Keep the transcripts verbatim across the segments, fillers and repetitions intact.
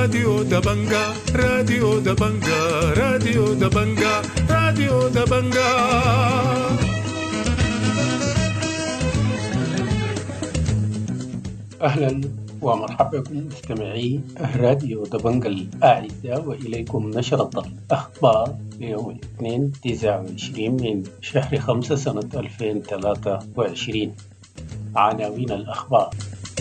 راديو دبنجا راديو دبنجا راديو دبنجا راديو دبنجا. أهلا ومرحبا بكم مستمعي راديو دبنجا الأعزاء، وإليكم نشرة الأخبار ليوم الاثنين تسعة وعشرين من شهر خمسة سنة ألفين وثلاثة وعشرين. عناوين الأخبار: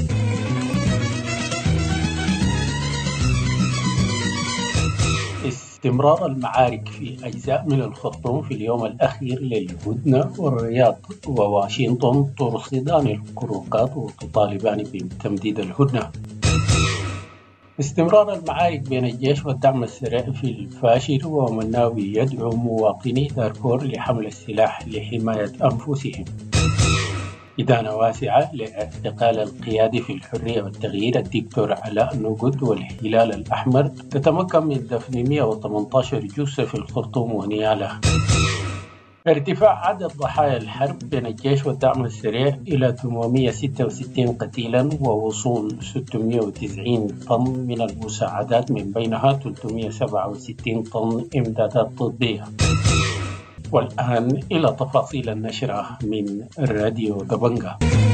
استمرار المعارك في أجزاء من الخرطوم في اليوم الأخير للهدنة، والرياض وواشنطن ترصدان الخروقات وتطالبان بتمديد الهدنة. استمرار المعارك بين الجيش والدعم السريع في الفاشر، ومناوي يدعو مواطني دارفور لحمل السلاح لحماية أنفسهم. إدانة واسعة لاعتقال القيادي في الحرية والتغيير الدكتور علاء نقود والهلال الأحمر، تتمكن من دفن مئة وثمانية عشر جثة في الخرطوم ونيالا. ارتفاع عدد ضحايا الحرب بين الجيش والدعم السريع إلى ثمانمئة وستة وستين قتيلا، ووصول ستمئة وتسعين طن من المساعدات، من بينها ثلاثمئة وسبعة وستين طن إمدادات طبية. والآن إلى تفاصيل النشرة من راديو دبنجا.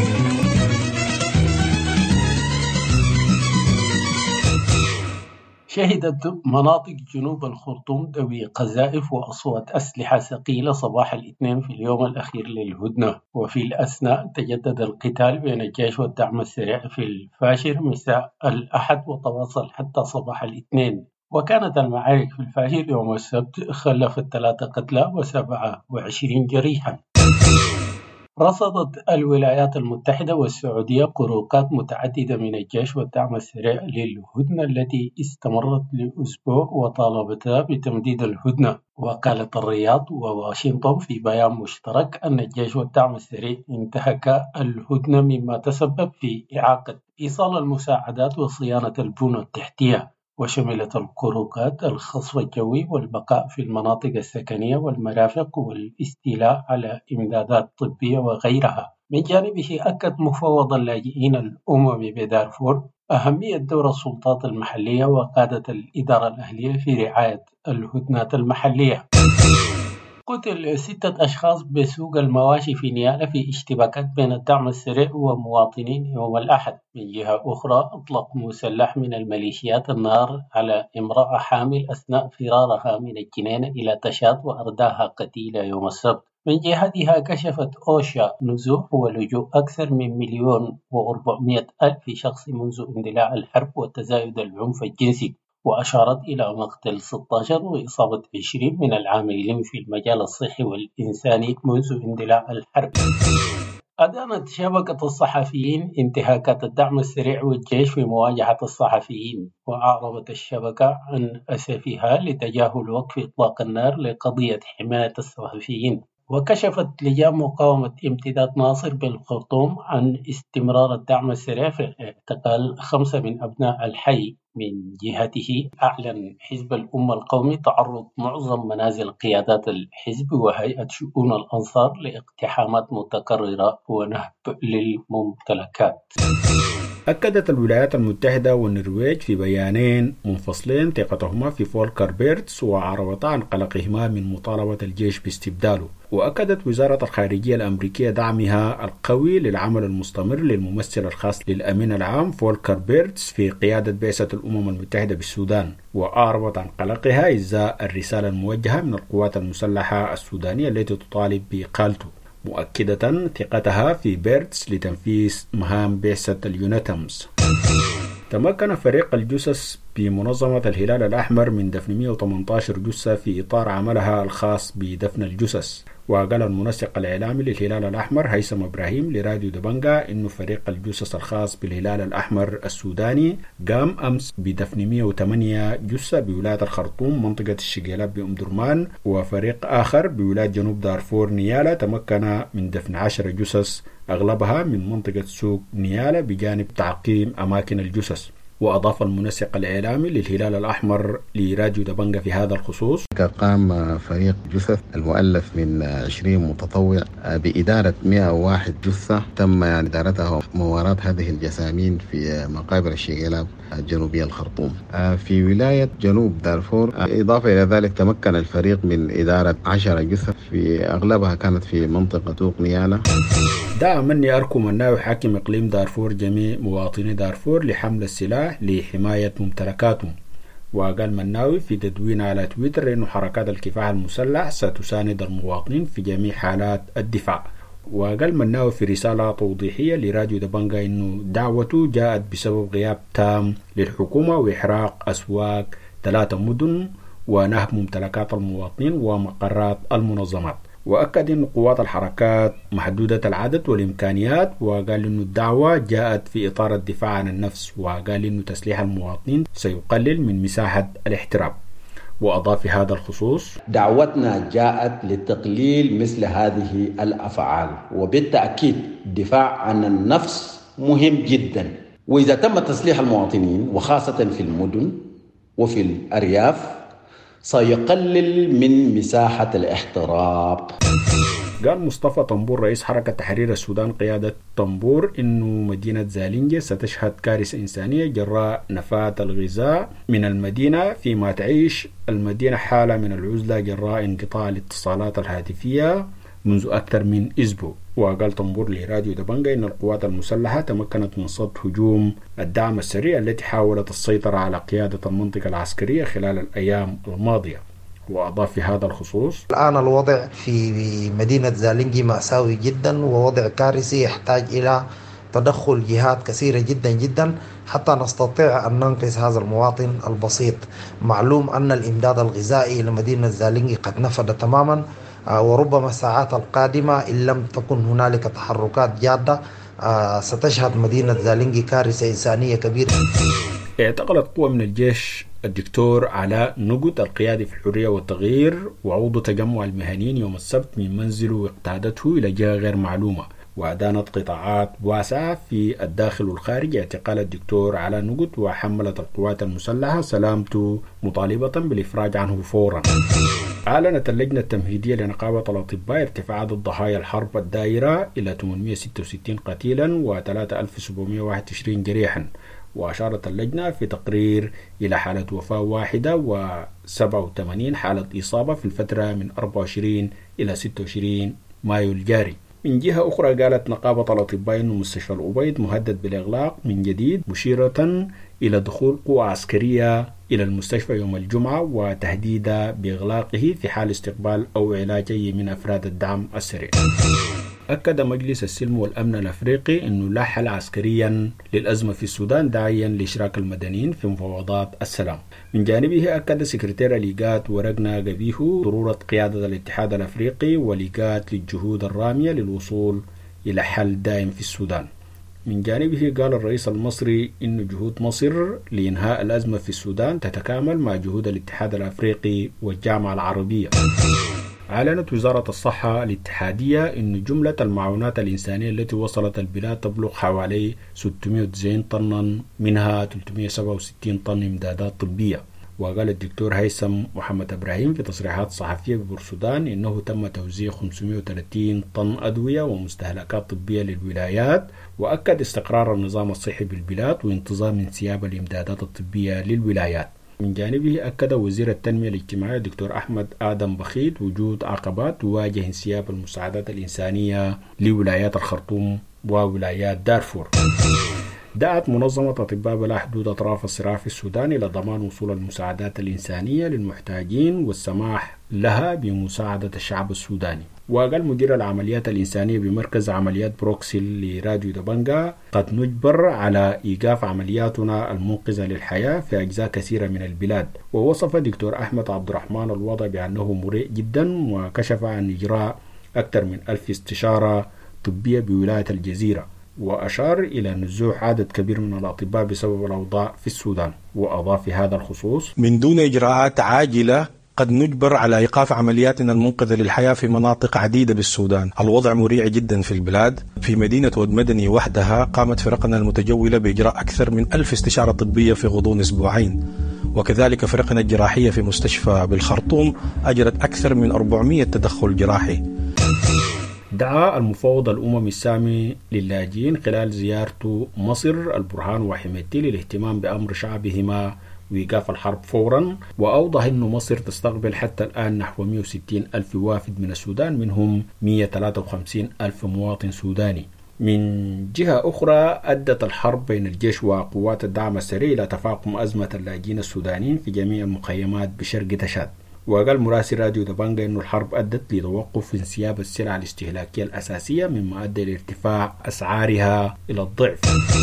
شهدت مناطق جنوب الخرطوم دوي قذائف وأصوات أسلحة ثقيلة صباح الاثنين في اليوم الأخير للهدنة، وفي الأثناء تجدد القتال بين الجيش والدعم السريع في الفاشر مساء الأحد وتواصل حتى صباح الاثنين. وكانت المعارك في الفاشر يوم السبت خلفت ثلاثة قتلى وسبعة وعشرين جريحا. رصدت الولايات المتحدة والسعودية خروقات متعددة من الجيش والدعم السريع للهدنة التي استمرت لأسبوع، وطالبتا بتمديد الهدنة. وقالت الرياض وواشنطن في بيان مشترك أن الجيش والدعم السريع انتهك الهدنة، مما تسبب في إعاقة إيصال المساعدات وصيانة البنى التحتية. وشملت الخروقات الخصف الجوي والبقاء في المناطق السكنية والمرافق والاستيلاء على إمدادات طبية وغيرها. من جانبه أكد مفوض اللاجئين الأممي بدارفور أهمية دور السلطات المحلية وقادة الإدارة الأهلية في رعاية الهدنات المحلية. قتل ستة أشخاص بسوق المواشي في نيالا في اشتباكات بين الدعم السريع ومواطنين يوم الأحد. من جهة أخرى، أطلق مسلح من الميليشيات النار على امرأة حامل أثناء فرارها من الجنينة إلى تشاد وأرداها قتيلة يوم السبت. من جهتها كشفت أوشا نزوح ولجوء أكثر من مليون وأربعمئة ألف شخص منذ اندلاع الحرب وتزايد العنف الجنسي، وأشارت إلى مقتل ستة عشر وإصابة عشرين من العاملين في المجال الصحي والإنساني منذ اندلاع الحرب. أدانت شبكة الصحفيين انتهاكات الدعم السريع والجيش في مواجهة الصحفيين، وأعربت الشبكة عن أسفها لتجاهل وقف إطلاق النار لقضية حماية الصحفيين. وكشفت لجان مقاومة امتداد ناصر بالخرطوم عن استمرار الدعم السريع في اعتقال خمسة من أبناء الحي. من جهته، أعلن حزب الأمة القومي تعرض معظم منازل قيادات الحزب وهيئة شؤون الأنصار لاقتحامات متكررة ونهب للممتلكات. أكدت الولايات المتحدة والنرويج في بيانين منفصلين ثقتهما في فولكر بيرتس، وعربتا عن قلقهما من مطالبة الجيش باستبداله. وأكدت وزارة الخارجية الأمريكية دعمها القوي للعمل المستمر للممثل الخاص للأمين العام فولكر بيرتس في قيادة بعثة الأمم المتحدة بالسودان، وأعربت عن قلقها إزاء الرسالة الموجهة من القوات المسلحة السودانية التي تطالب بإقالته، مؤكدة ثقتها في بيرتس لتنفيذ مهام بعثة اليونتمز. تمكن فريق الجثث بمنظمة الهلال الأحمر من دفن مئة وثمانية عشر جثة في إطار عملها الخاص بدفن الجثث. وقال المنسق الإعلامي للهلال الأحمر هيثم إبراهيم لراديو دبنجا إنه فريق الجثث الخاص بالهلال الأحمر السوداني قام أمس بدفن مئة وثمانية جثة بولاية الخرطوم منطقة الشقيلات بأم درمان، وفريق آخر بولاية جنوب دارفور نيالا تمكن من دفن عشر جثث أغلبها من منطقة سوق نيالا بجانب تعقيم أماكن الجثث. وأضاف المنسق الإعلامي للهلال الأحمر لراديو دبنجة في هذا الخصوص: قام فريق جثث المؤلف من عشرين متطوع بإدارة مئة وواحد جثة تم يعني إدارتها موارات هذه الجسامين في مقابر الشيقلاب الجنوبية الخرطوم في ولاية جنوب دارفور. إضافة إلى ذلك تمكن الفريق من إدارة عشرة جثث في أغلبها كانت في منطقة توق نيالا. دعا مني أركو مناوي حاكم إقليم دارفور جميع مواطني دارفور لحمل السلاح لحماية ممتلكاتهم. وقال مناوي في تدوين على تويتر أن حركات الكفاح المسلح ستساند المواطنين في جميع حالات الدفاع. وقال مناوي في رسالة توضيحية لراديو دبنجة أنه دعوته جاءت بسبب غياب تام للحكومة وإحراق أسواق ثلاثة مدن ونهب ممتلكات المواطنين ومقرات المنظمات. وأكد أن قوات الحركات محدودة العدد والإمكانيات، وقال أن الدعوة جاءت في إطار الدفاع عن النفس، وقال أن تسليح المواطنين سيقلل من مساحة الاحتراب. وأضاف في هذا الخصوص: دعوتنا جاءت لتقليل مثل هذه الأفعال، وبالتأكيد الدفاع عن النفس مهم جدا، وإذا تم تسليح المواطنين وخاصة في المدن وفي الأرياف سيقلل من مساحة الاحتراب. قال مصطفى طنبور رئيس حركة تحرير السودان قيادة طنبور إنه مدينة زالينجة ستشهد كارثة إنسانية جراء نفاذ الغذاء من المدينة، فيما تعيش المدينة حالة من العزلة جراء انقطاع الاتصالات الهاتفية منذ أكثر من أسبوع. وقال طنبور لراديو دبنجة إن القوات المسلحة تمكنت من صد هجوم الدعم السريع التي حاولت السيطرة على قيادة المنطقة العسكرية خلال الأيام الماضية. وأضاف في هذا الخصوص: الآن الوضع في مدينة زالينجي مأساوي جدا، ووضع كارثي يحتاج إلى تدخل جهات كثيرة جدا جدا حتى نستطيع أن ننقذ هذا المواطن البسيط. معلوم أن الإمداد الغذائي لمدينة زالينجي قد نفد تماما، وربما الساعات القادمة إن لم تكن هنالك تحركات جادة ستشهد مدينة زالينجي كارثة إنسانية كبيرة. اعتقلت قوة من الجيش الدكتور علاء نقد القيادي في الحرية والتغيير وعضو تجمع المهنيين يوم السبت من منزله واقتادته إلى جهة غير معلومة، وأدانت قطاعات واسعة في الداخل والخارج اعتقال الدكتور علاء نقد، وحملت القوات المسلحة سلامته مطالبة بالإفراج عنه فورا. أعلنت اللجنة التمهيدية لنقابة الأطباء ارتفاع عدد ضحايا الحرب الدائرة إلى ثمانمئة وستة وستين قتيلا و ثلاثة آلاف وسبعمئة وواحد وعشرين جريحا. وأشارت اللجنة في تقرير إلى حالة وفاة واحدة وسبعة وثمانين حالة إصابة في الفترة من أربعة وعشرين إلى ستة وعشرين مايو الجاري. من جهة أخرى قالت نقابة الأطباء أن مستشفى الأبيض مهدد بالإغلاق من جديد، مشيرة إلى دخول قوى عسكرية إلى المستشفى يوم الجمعة وتهديدا بإغلاقه في حال استقبال أو علاج أي من أفراد الدعم السريع. أكد مجلس السلم والأمن الأفريقي أنه لا حل عسكريا للأزمة في السودان، داعيا لإشراك المدنيين في مفاوضات السلام. من جانبه أكد سكرتير ليغات ورقنا قبيهو ضرورة قيادة الاتحاد الأفريقي وليغات للجهود الرامية للوصول إلى حل دائم في السودان. من جانبه قال الرئيس المصري إن جهود مصر لإنهاء الأزمة في السودان تتكامل مع جهود الاتحاد الأفريقي والجامعة العربية. أعلنت وزارة الصحة الاتحادية أن جملة المعونات الإنسانية التي وصلت البلاد تبلغ حوالي ستمئة وتسعين طنا، منها ثلاثمئة وسبعة وستين طن إمدادات طبية. وقال الدكتور هيثم محمد إبراهيم في تصريحات صحفية ببورسودان إنه تم توزيع خمسمئة وثلاثين طن أدوية ومستهلكات طبية للولايات، وأكد استقرار النظام الصحي بالبلاد وانتظام انسياب الإمدادات الطبية للولايات. من جانبه أكد وزير التنمية الاجتماعية دكتور أحمد آدم بخيت وجود عقبات تواجه انسياب المساعدات الإنسانية لولايات الخرطوم وولايات دارفور. دعت منظمة أطباء بلا حدود أطراف الصراع في السودان إلى ضمان وصول المساعدات الإنسانية للمحتاجين والسماح لها بمساعدة الشعب السوداني. وقال مدير العمليات الإنسانية بمركز عمليات بروكسل لراديو دبنجة: قد نجبر على إيقاف عملياتنا المنقذة للحياة في أجزاء كثيرة من البلاد. ووصف دكتور أحمد عبد الرحمن الوضع بأنه مريء جدا، وكشف عن إجراء أكثر من ألف استشارة طبية بولاية الجزيرة، وأشار إلى نزوح عدد كبير من الأطباء بسبب الأوضاع في السودان. وأضاف في هذا الخصوص: من دون إجراءات عاجلة قد نجبر على إيقاف عملياتنا المنقذة للحياة في مناطق عديدة بالسودان. الوضع مريع جدا في البلاد. في مدينة ود مدني وحدها قامت فرقنا المتجولة بإجراء أكثر من ألف استشارة طبية في غضون أسبوعين، وكذلك فرقنا الجراحية في مستشفى بالخرطوم أجرت أكثر من أربعمائة تدخل جراحي. دعا المفوض الأممي السامي للاجئين خلال زيارته مصر البرهان وحميدتي للاهتمام بأمر شعبهما وإيقاف الحرب فورا، وأوضح أن مصر تستقبل حتى الآن نحو مئة وستين ألف وافد من السودان، منهم مئة وثلاثة وخمسين ألف مواطن سوداني. من جهة أخرى أدت الحرب بين الجيش وقوات الدعم السريع إلى تفاقم أزمة اللاجئين السودانيين في جميع المخيمات بشرق تشاد. وقال مراسل راديو دبنجا أن الحرب أدت لتوقف في انسياب السلع الاستهلاكية الأساسية، مما أدى لارتفاع أسعارها إلى الضعف.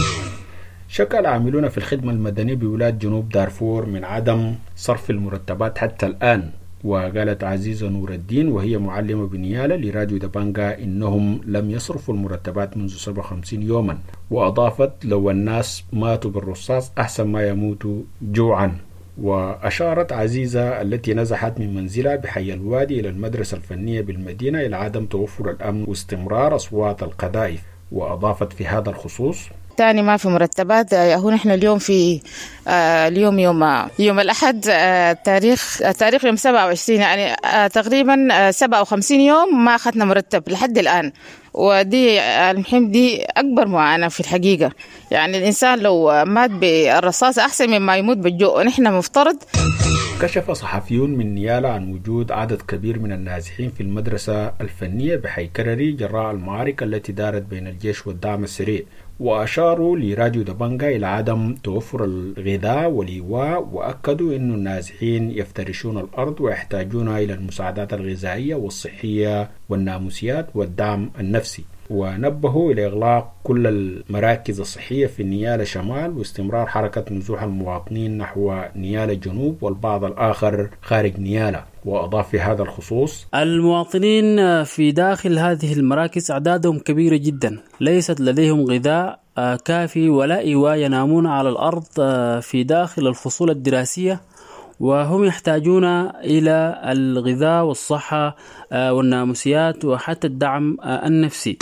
شكى العاملون في الخدمة المدنية بولاية جنوب دارفور من عدم صرف المرتبات حتى الآن. وقالت عزيزة نور الدين وهي معلمة بنيالة لراديو دبنجا إنهم لم يصرفوا المرتبات منذ سبعة وخمسين يوما، وأضافت لو الناس ماتوا بالرصاص أحسن ما يموتوا جوعا. وأشارت عزيزة التي نزحت من منزلها بحي الوادي إلى المدرسة الفنية بالمدينة إلى عدم توفر الأمن واستمرار أصوات القذائف. وأضافت في هذا الخصوص: تاني ما في مرتبات. هو نحن اليوم في آه اليوم يوم يوم الأحد، آه تاريخ آه تاريخ يوم سبعة وعشرين، يعني آه تقريبا آه سبعة وخمسين يوم ما أخذنا مرتب لحد الآن. ودي المهم دي أكبر معاناة في الحقيقة. يعني الإنسان لو مات بالرصاص أحسن مما يموت بالجوع، ونحن مفترض. كشف صحفيون من نيالة عن وجود عدد كبير من النازحين في المدرسة الفنية بحي كرري جراء المعارك التي دارت بين الجيش والدعم السريع، وأشاروا لراديو دبنجا إلى عدم توفر الغذاء والإيواء، وأكدوا أن النازحين يفترشون الأرض ويحتاجون إلى المساعدات الغذائية والصحية والناموسيات والدعم النفسي. ونبهوا إلى إغلاق كل المراكز الصحية في نيالة شمال واستمرار حركة نزوح المواطنين نحو نيالة جنوب والبعض الآخر خارج نيالة. وأضاف في هذا الخصوص: المواطنين في داخل هذه المراكز أعدادهم كبيرة جدا، ليست لديهم غذاء كافي ولا إيواء، ينامون على الأرض في داخل الفصول الدراسية، وهم يحتاجون إلى الغذاء والصحة والناموسيات وحتى الدعم النفسي.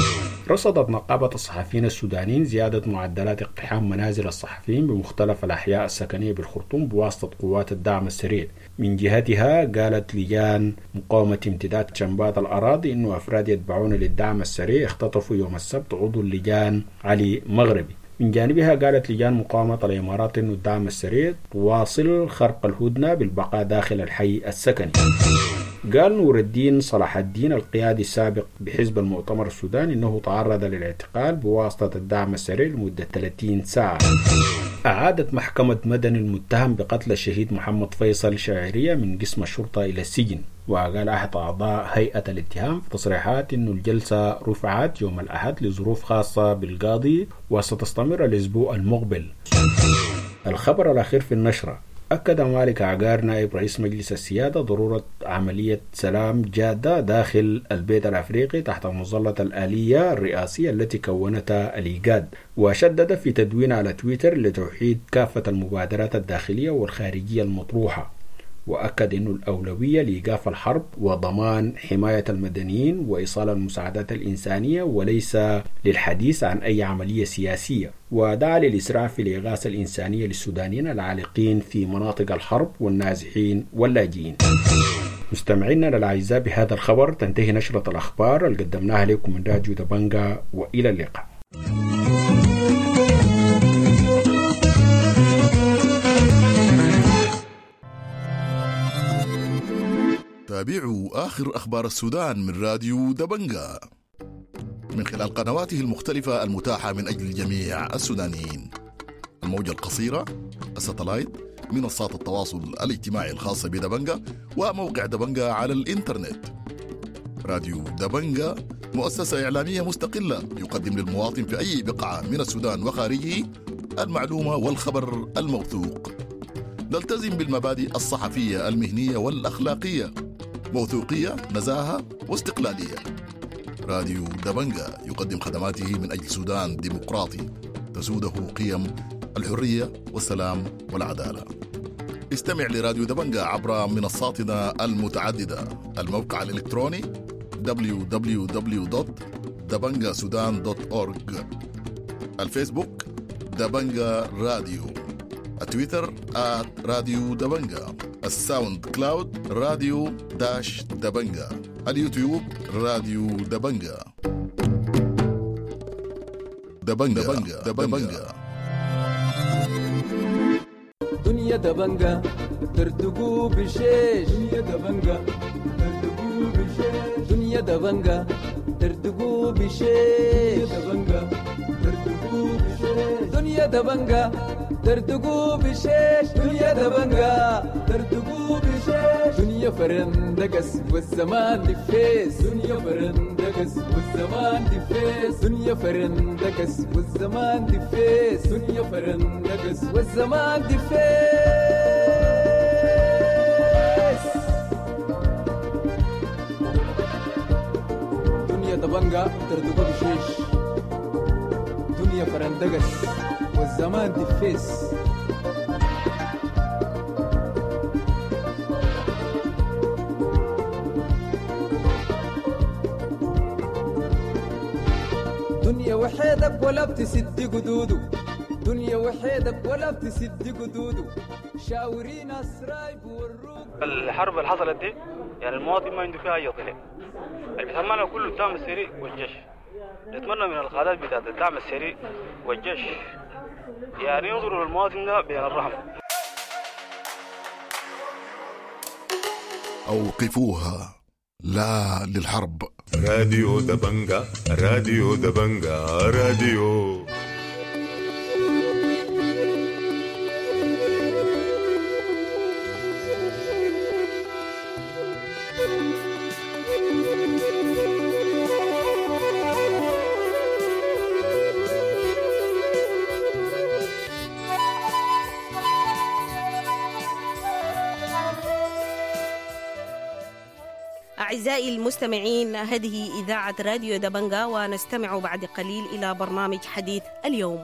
رصدت نقابة الصحفيين السودانيين زيادة معدلات اقتحام منازل الصحفيين بمختلف الأحياء السكنية بالخرطوم بواسطة قوات الدعم السريع. من جهتها قالت لجان مقاومة امتداد شنبات الأراضي إنه أفراد يتبعون للدعم السريع اختطفوا يوم السبت عضو اللجان علي مغربي. من جانبها قالت لجان مقاومة الإمارات إنه الدعم السريع تواصل خرق الهدنة بالبقاء داخل الحي السكني. قال نور الدين صلاح الدين القيادي السابق بحزب المؤتمر السوداني إنه تعرض للاعتقال بواسطة الدعم السريع لمدة ثلاثين ساعة. أعادت محكمة مدني المتهم بقتل الشهيد محمد فيصل شاعرية من قسم الشرطة إلى السجن. وقال أحد أعضاء هيئة الاتهام في تصريحات إنه الجلسة رفعت يوم الأحد لظروف خاصة بالقاضي وستستمر الأسبوع المقبل. الخبر الأخير في النشرة: أكد مالك عقار نائب رئيس مجلس السيادة ضرورة عملية سلام جادة داخل البيت الأفريقي تحت مظلة الآلية الرئاسية التي كونتها الإيجاد، وشدد في تدوين على تويتر لتوحيد كافة المبادرات الداخلية والخارجية المطروحة. وأكد أن الأولوية لإيقاف الحرب وضمان حماية المدنيين وإيصال المساعدات الإنسانية وليس للحديث عن أي عملية سياسية. ودعا للإسراع في الإغاثة الإنسانية للسودانيين العالقين في مناطق الحرب والنازحين واللاجئين. مستمعينا الأعزاء، بهذا الخبر تنتهي نشرة الأخبار اللي قدمناها لكم من راديو دبنجا، وإلى اللقاء. تابعوا آخر أخبار السودان من راديو دبنجا من خلال قنواته المختلفة المتاحة من أجل جميع السودانيين: الموجة القصيرة، الساتلايت، منصات التواصل الاجتماعي الخاصة بدبنجا، وموقع دبنجا على الإنترنت. راديو دبنجا مؤسسة إعلامية مستقلة يقدم للمواطن في أي بقعة من السودان وخارجه المعلومة والخبر الموثوق. نلتزم بالمبادئ الصحفية المهنية والأخلاقية: موثوقية، نزاهة، واستقلالية. راديو دبنجا يقدم خدماته من أجل سودان ديمقراطي تسوده قيم الحرية والسلام والعدالة. استمع لراديو دبنجة عبر منصاتنا المتعددة. الموقع الإلكتروني دبليو دبليو دبليو دوت دبنجة سودان دوت أورج. الفيسبوك دبنجة راديو. التويتر آت راديو دبنجة. الساوند كلاود راديو داش دبنجة. اليوتيوب راديو دبنجة. دبنجة دبنجة, دبنجة. دنيا دبنجة ترتقو بشيش. دنيا دبنجة ترتقو بشيش. دنيا دبنجة ترتقو بشيش. دنيا دبنجة ترتقو بشيش. دنيا دبنجة ترتقو بشيش. دنيا فرندقس والزمان دفيس. دنيا فرندقس والزمان دفيس. دنيا فرندقس والزمان دفيس. دنيا فرندقس والزمان دفيس. دنيا دبنجة ترتقو بشيش. دنيا فرندقس والزمان دفيس. دنيا وحيدك ولا بتسد قدودو. دنيا وحيدك ولا بتسد قدودو. شاورينا السرايب والروق. الحرب اللي حصلت دي يعني المواطن ما عنده فيها اي ضلع. اللي بيتهمنا كله الدعم السريع والجيش. نتمنى من القادات بتاعت الدعم السريع والجيش يعني ينظروا للمواطن ده بين الرحمة. أوقفوها، لا للحرب. راديو دبنجة راديو دبنجة راديو. أعزائي المستمعين، هذه إذاعة راديو دبنجة، ونستمع بعد قليل إلى برنامج حديث اليوم.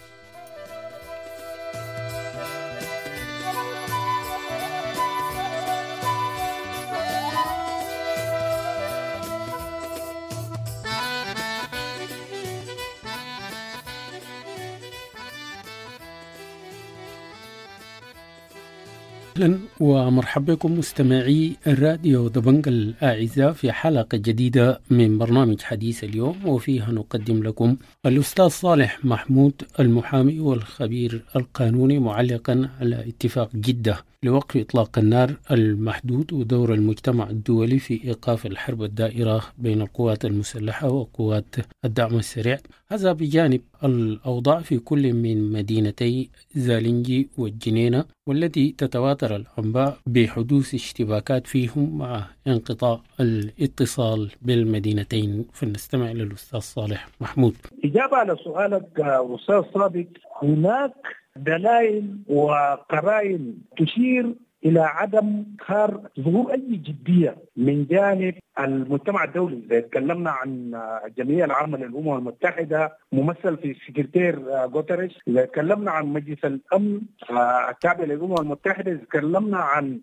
أهلا ومرحبا بكم مستمعي الراديو دبنجة الأعزاء في حلقة جديدة من برنامج حديث اليوم، وفيها نقدم لكم الأستاذ صالح محمود المحامي والخبير القانوني معلقا على اتفاق جدة لوقف إطلاق النار المحدود ودور المجتمع الدولي في إيقاف الحرب الدائرة بين القوات المسلحة وقوات الدعم السريع. هذا بجانب الأوضاع في كل من مدينتي زالنجي والجنينة، والتي تتواتر الأنباء بحدوث اشتباكات فيهم مع انقطاع الاتصال بالمدينتين. فلنستمع للأستاذ صالح محمود. إجابة على سؤالك أستاذ صادق، هناك دلائل وقرائن تشير إلى عدم ظهور ظهور أي جدية من جانب المجتمع الدولي. إذا تكلمنا عن الجمعية العامة للأمم المتحدة ممثل في السكرتير غوتيريش، إذا تكلمنا عن مجلس الأمن التابع للأمم المتحدة، إذا تكلمنا عن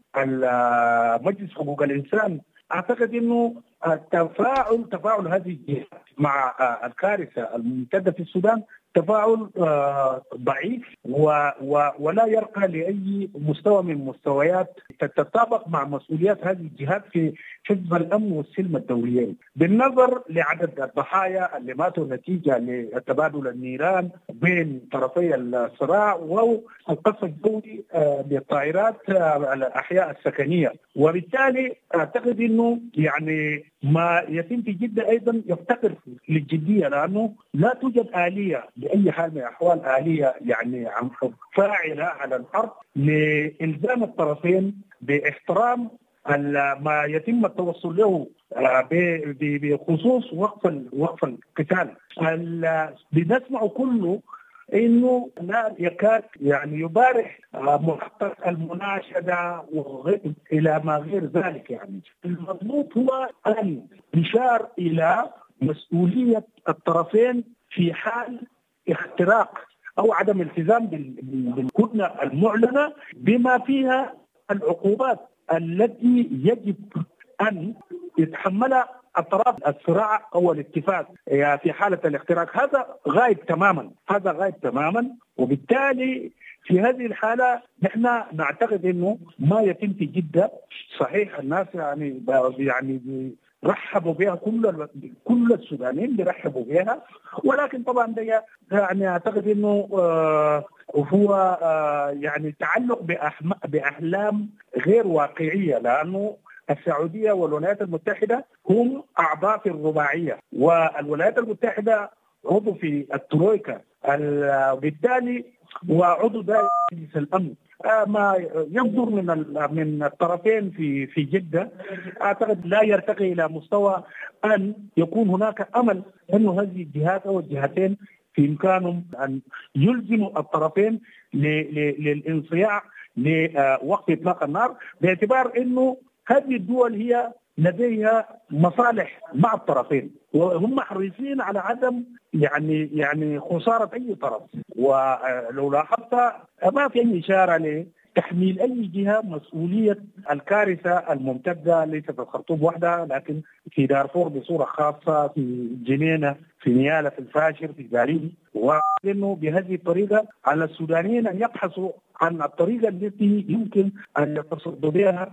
مجلس حقوق الإنسان، أعتقد أنه التفاعل تفاعل هذه الجهات مع الكارثة الممتدة في السودان تفاعل ضعيف ولا يرقى لأي مستوى من مستويات تتطابق مع مسؤوليات هذه الجهات في حفظ الأمن والسلم الدوليين. بالنظر لعدد الضحايا اللي ماتوا نتيجة لتبادل النيران بين طرفي الصراع والقصف الجوي للطائرات الأحياء السكنية، وبالتالي أعتقد أنه يعني ما يتم في جدة أيضا يفتقر للجدية، لأنه لا توجد آلية بأي حال من الأحوال، آلية يعني فاعلة على الأرض لإلزام الطرفين باحترام ما يتم التوصل له بخصوص وقف وقف القتال. بنسمع كله انه لا يكاد يعني يبارح محقق المناشده الى ما غير ذلك. يعني المطلوب هو ان يشار الى مسؤوليه الطرفين في حال اختراق أو عدم التزام بالهدنة المعلنة بما فيها العقوبات التي يجب أن يتحملها أطراف الصراع أو الاتفاق في حالة الاختراق. هذا غايب تماما، هذا غايب تماما. وبالتالي في هذه الحالة نحن نعتقد أنه ما يتم في جدة صحيح، الناس يعني يعني رحبوا بها، كل كل السودانيين بيرحبوا بها، ولكن طبعا ده يعني اعتقد انه آه هو آه يعني تعلق باحلام غير واقعيه، لانه السعوديه والولايات المتحده هم اعضاء في الرباعيه، والولايات المتحده عضو في الترويكا، وبالتالي وعضو دائم في مجلس الامن. ما يصدر من من الطرفين في في جده اعتقد لا يرتقي الى مستوى ان يكون هناك امل انه هذه الجهات او الجهتين في امكانهم ان يلزموا الطرفين للانصياع لوقف اطلاق النار، باعتبار انه هذه الدول هي لديها مصالح مع الطرفين، وهم حريصين على عدم يعني يعني خسارة أي طرف. ولو لاحظت ما في أي إشارة لتحميل أي جهة مسؤولية الكارثة الممتدة، ليس في الخرطوم وحدها لكن في دارفور بصورة خاصة، في جنينة، في نيالة، في الفاشر، في زارين. وإنه بهذه الطريقة على السودانيين أن يبحثوا عن الطريقة التي يمكن أن يتصدوا بها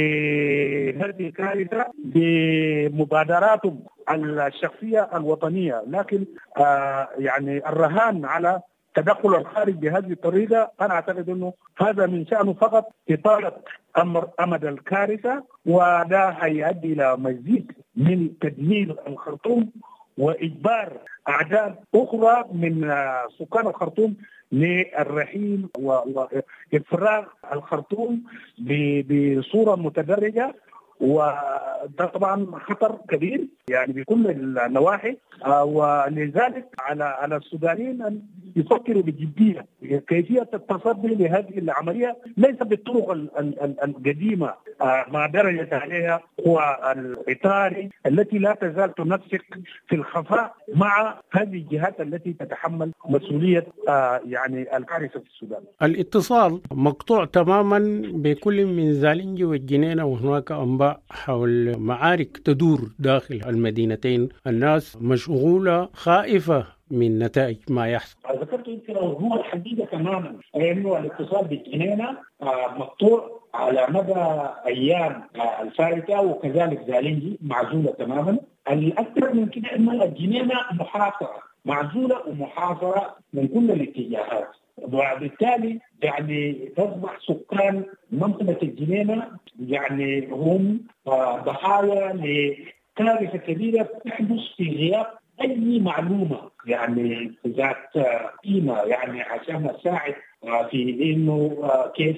لهذه الكارثة بمبادراتهم الشخصية الوطنية، لكن آه يعني الرهان على تدخل الخارج بهذه الطريقة أنا أعتقد أنه هذا من شأنه فقط إطالة أمر أمد الكارثة، وده هيؤدي إلى مزيد من تدمير الخرطوم وإجبار أعداد أخرى من سكان الخرطوم للرحيل وإفراغ الخرطوم بصورة متدرجة. وده طبعا خطر كبير يعني بكل النواحي، ولذلك على على السودانيين ان يفكروا بجديه كيفيه التصدي لهذه العمليه، ليس بالطرق القديمه ما درجت عليها هو الاطاري التي لا تزال تنسق في الخفاء مع هذه الجهات التي تتحمل مسؤوليه يعني الكارثه في السودان. الاتصال مقطوع تماما بكل من زالنجي والجنينه، وهناك انباء حول معارك تدور داخل المدينتين، الناس مشغولة خائفة من نتائج ما يحصل. ذكرت يمكن هو الحقيقة تماما أنه الاتصال بالجنينة مقطوع على مدى أيام الفائتة، وكذلك زالنجي معزولة تماما. الأكثر من كده أن الجنينة محاصرة، معزولة ومحاصرة من كل الاتجاهات، وبالتالي يعني تصبح سكان منطقة الجنينة يعني هم ضحايا لكارثة كبيرة تحدث في غياب أي معلومة يعني ذات قيمة يعني عشان نساعد في إنه كيف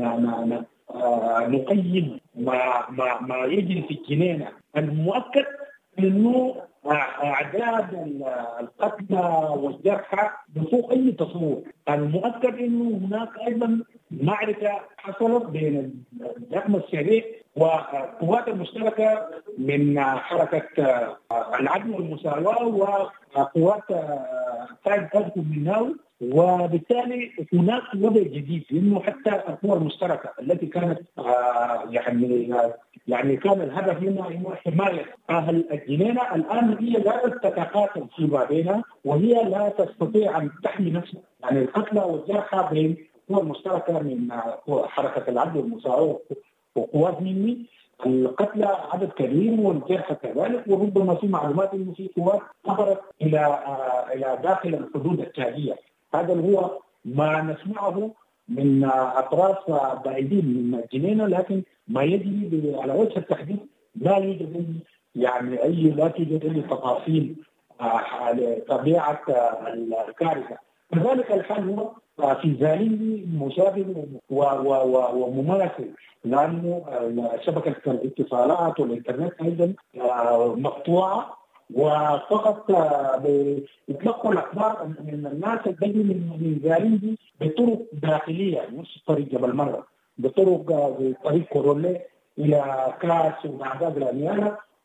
نقيم ما ما ما يجري في الجنينة. المؤكد إنه أعداد القتلى والجرحى بفوق أي تصور. المؤكد إنه هناك أيضا معركة حصلت بين الدعم السريع والقوات المشتركة من حركة العدل والمساواة وقوات قائد أذكر مناوي، وبالتالي هناك وضع جديد، لأنه حتى القوى المشتركة التي كانت يعني يعني كان الهدف منها هو حماية أهل الجنينة، الآن هي لا تتقاتل فيما بينها، وهي لا تستطيع أن تحمي نفسها. يعني القتلى والجرحى بين القوى المشتركة من حركة العدل والمساواة وقوات مني، القتلى عدد كبير والجرحى كذلك، وربما في معلومات انه في قوات عبرت الى الى داخل الحدود التاليه. هذا هو ما نسمعه من اطراف بعيدين من الجنينه، لكن ما يجري على وجه التحديد لا يوجد يعني اي لا توجد اي تفاصيل على طبيعه الكارثه. كذلك الحال هو في زالنجي مشابه ومماثل، لأنه شبكة الاتصالات والإنترنت أيضا مقطوعة، وفقط بيتلقوا الأخبار من الناس اللي من زالنجي بطرق داخلية، مش طريق جبل مرة، بطرق طريق كورولي إلى كاس وبعداد الأنيانة،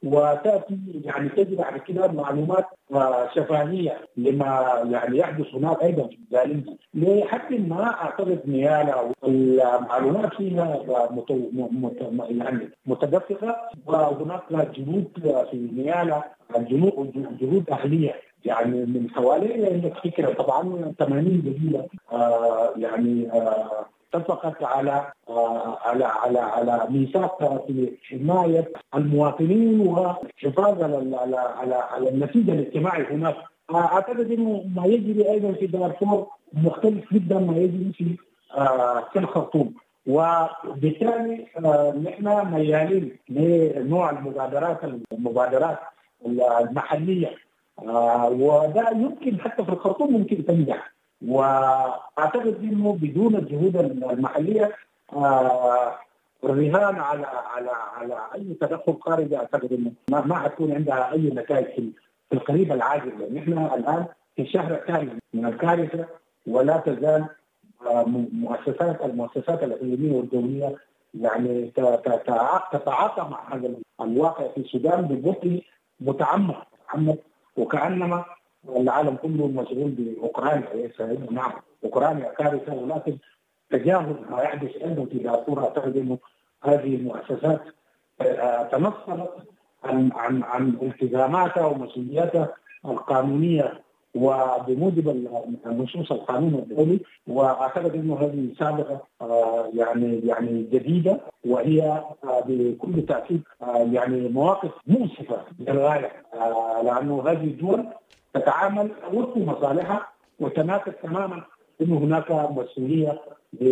وتاتي يعني تجد بعد كده معلومات شفافيه لما يعني يحدث هناك ايضا في الزالنجي. لحد ما اعتقد نيالا المعلومات فيها مت... مت... يعني متدفقه، وهناك جنود في نيالا جنود جنود اهليه يعني من حوالي عندك فكره طبعا ثمانين قبيله آه يعني آه اتفقت على آه على على على ميثاق في حمايه المواطنين وحفاظ على على على, على النسيج الاجتماعي هناك. اعتقد انه ما يجري ايضا في دارفور مختلف جدا ما يجري في آه في الخرطوم، وبالتالي آه نحن ميالين لنوع المبادرات المبادرات المحليه، آه وده يمكن حتى في الخرطوم ممكن تنجح. واعتقد انه بدون الجهود المحليه آه الرهان على على على اي تدخل خارجي اعتقد انه ما, ما حتكون عندها اي نتائج في القريب العاجل. يعني نحن الان في الشهر الثاني من الكارثه، ولا تزال آه مؤسسات المؤسسات الاقليميه والدوليه يعني تتعاطى مع هذا الواقع في السودان ببطء متعمق متعمق وكانما العالم كله مشغول باوكرانيا. نعم اوكرانيا كارثه، ولكن تجاهل ما يحدث ايضا في دارفور. اعتقد انه هذه المؤسسات تنصلت عن عن عن التزاماتها ومسؤولياتها القانونيه وبموجب النصوص القانون الدولي، واعتقد انه هذه سابقه يعني يعني جديده، وهي بكل تاكيد يعني مواقف مؤسفه للغايه، لانه هذه الدول تتعامل وفق مصالحها وتناقض تماما انه هناك مسؤوليه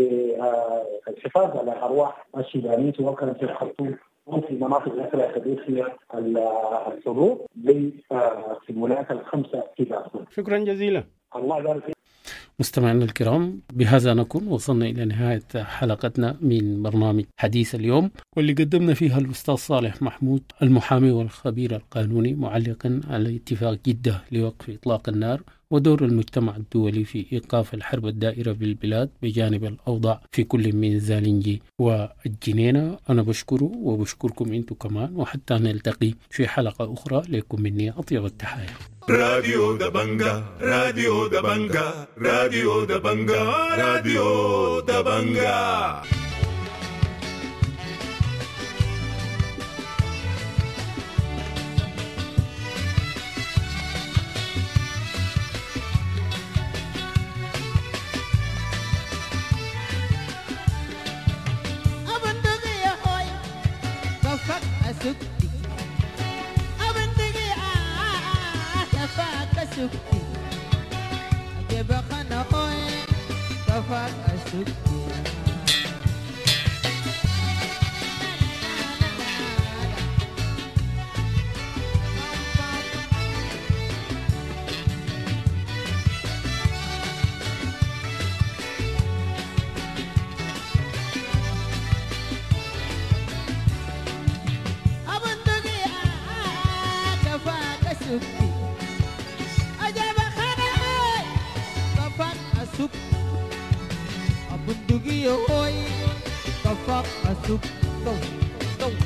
للحفاظ على ارواح السودانيين سواء كانت في الخرطوم او في مناطق اخرى تدور فيها الحروب زي في الولايات الخمسه في دارفور. شكرا جزيلا. الله يبارك فيك. مستمعينا الكرام، بهذا نكون وصلنا إلى نهاية حلقتنا من برنامج حديث اليوم، واللي قدمنا فيها الأستاذ صالح محمود المحامي والخبير القانوني، معلقا على اتفاق جدة لوقف إطلاق النار ودور المجتمع الدولي في إيقاف الحرب الدائرة بالبلاد بجانب الأوضاع في كل من زالنجي والجنينة. أنا بشكره وبشكركم أنتم كمان، وحتى نلتقي في حلقة أخرى. لكم مني أطيب التحايا. راديو دبنجا راديو دبنجا راديو دبنجا راديو دبنجا. Sukti, jeba khana hoy, kafat asukti. Abundugi ah, kafat asukti. Abundugi hoy, kafak asuk, go, go, go.